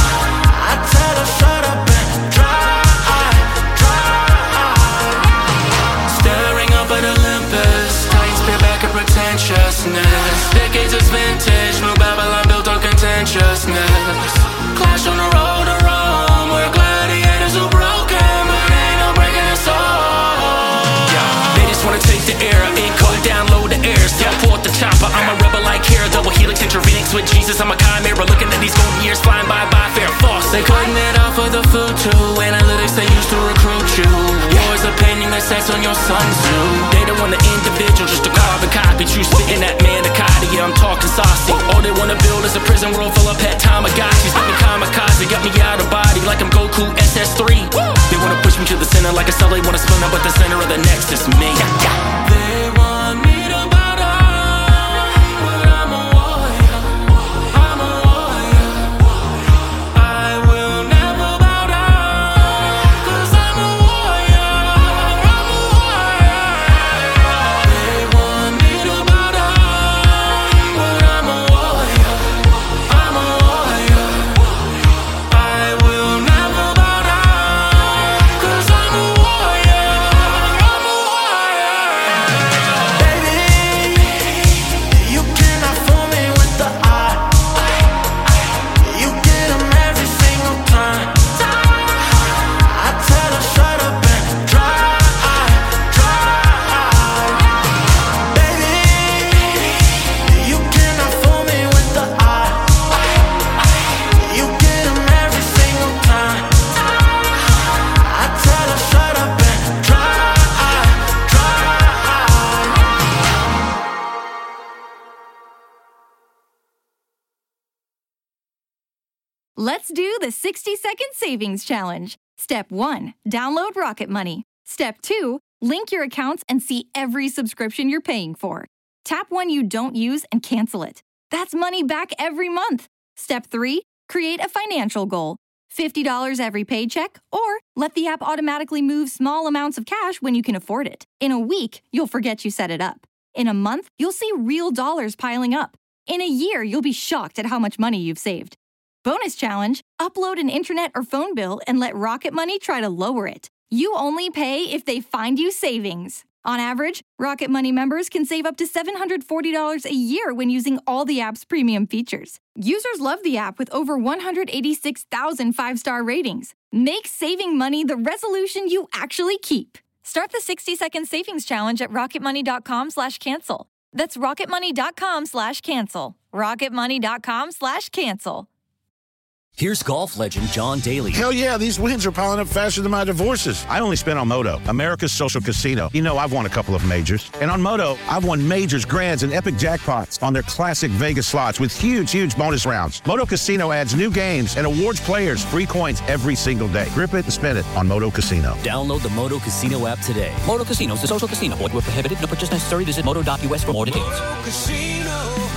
S6: I tell her shut up and drive, drive.
S4: Jesus with Jesus, I'm a chimera. Looking at these golden years flying by by fair false. They cutting it off for the food too. Analytics they used to recruit you. Wars of painting their sex on your Sun Tzu. They don't want the individual, just a carbon copy. True spitting that manicotti, yeah, I'm talking saucy. All they wanna build is a prison world full of pet Tamagotchis. Let me kamikaze, got me out of body like I'm Goku S S three. They wanna push me to the center like a cell, they wanna split up, but the center of the nexus, me. They want me to bow down, but I'm a warrior. I'm a warrior. I will never bow down, cause I'm a warrior. I'm a warrior. They want me to bow down, but I'm a warrior. I'm a warrior. I will never bow down, cause I'm a warrior. I'm a warrior. Baby, you cannot fool me with the eye. You get 'em every single time. I tell her shut up and dry, dry. Baby, you cannot fool me with the eye. You get 'em every single time. I tell her shut up and dry, dry.
S1: Let's do the sixty second savings challenge. Step one, download Rocket Money. Step two, link your accounts and see every subscription you're paying for. Tap one you don't use and cancel it. That's money back every month. Step three, create a financial goal. fifty dollars every paycheck, or let the app automatically move small amounts of cash when you can afford it. In a week, you'll forget you set it up. In a month, you'll see real dollars piling up. In a year, you'll be shocked at how much money you've saved. Bonus challenge, upload an internet or phone bill and let Rocket Money try to lower it. You only pay if they find you savings. On average, Rocket Money members can save up to seven hundred forty dollars a year when using all the app's premium features. Users love the app with over one hundred eighty-six thousand five-star ratings. Make saving money the resolution you actually keep. Start the sixty second savings challenge at rocketmoney.com slash cancel. That's rocketmoney.com slash cancel. rocketmoney.com slash cancel.
S2: Here's golf legend John Daly.
S3: Hell yeah, these wins are piling up faster than my divorces. I only spent on Moto, America's social casino. You know, I've won a couple of majors. And on Moto, I've won majors, grands, and epic jackpots on their classic Vegas slots with huge, huge bonus rounds. Moto Casino adds new games and awards players free coins every single day. Grip it and spin it on Moto Casino.
S2: Download the Moto Casino app today. Moto Casino is a social casino. Void where prohibited. No purchase necessary. Visit moto dot u s for more details.
S4: Moto Casino,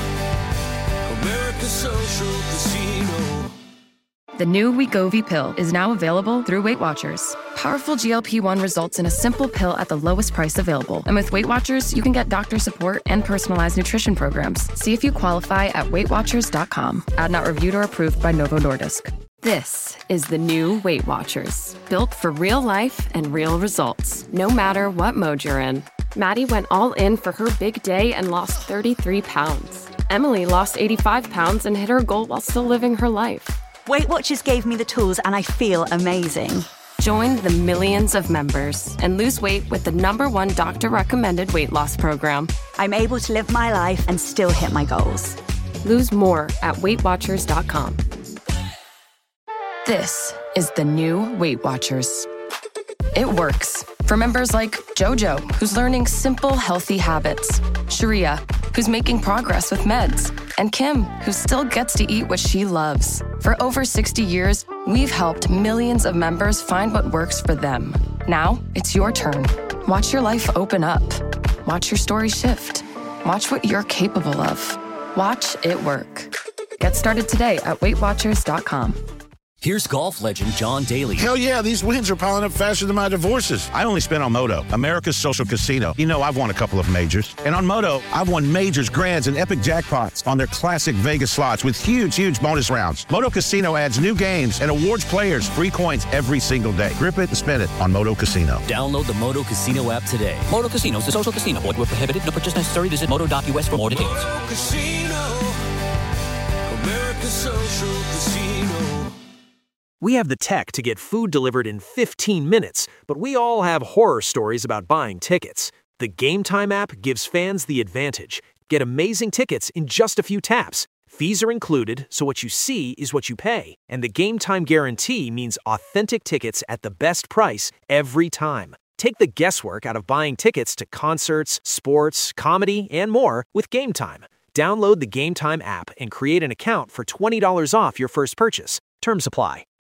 S4: America's social casino.
S7: The new Wegovy pill is now available through Weight Watchers. Powerful G L P one results in a simple pill at the lowest price available. And with Weight Watchers, you can get doctor support and personalized nutrition programs. See if you qualify at weight watchers dot com. Ad not reviewed or approved by Novo Nordisk. This is the new Weight Watchers, built for real life and real results, no matter what mode you're in. Maddie went all in for her big day and lost thirty-three pounds. Emily lost eighty-five pounds and hit her goal while still living her life.
S8: Weight Watchers gave me the tools and I feel amazing.
S7: Join the millions of members and lose weight with the number one doctor-recommended weight loss program.
S8: I'm able to live my life and still hit my goals.
S7: Lose more at weight watchers dot com. This is the new Weight Watchers. It works for members like Jojo, who's learning simple, healthy habits, Sharia, who's making progress with meds, and Kim, who still gets to eat what she loves. For over sixty years, we've helped millions of members find what works for them. Now, it's your turn. Watch your life open up. Watch your story shift. Watch what you're capable of. Watch it work. Get started today at weight watchers dot com.
S2: Here's golf legend John Daly.
S3: Hell yeah, these wins are piling up faster than my divorces. I only spent on Moto, America's social casino. You know, I've won a couple of majors. And on Moto, I've won majors, grands, and epic jackpots on their classic Vegas slots with huge, huge bonus rounds. Moto Casino adds new games and awards players free coins every single day. Grip it and spin it on Moto Casino.
S2: Download the Moto Casino app today. Moto Casino is a social casino. Void where prohibited. No purchase necessary. Visit moto dot u s for more details.
S4: Moto Casino, America's social casino.
S9: We have the tech to get food delivered in fifteen minutes, but we all have horror stories about buying tickets. The Game Time app gives fans the advantage. Get amazing tickets in just a few taps. Fees are included, so what you see is what you pay. And the Game Time Guarantee means authentic tickets at the best price every time. Take the guesswork out of buying tickets to concerts, sports, comedy, and more with Game Time. Download the Game Time app and create an account for twenty dollars off your first purchase. Terms apply.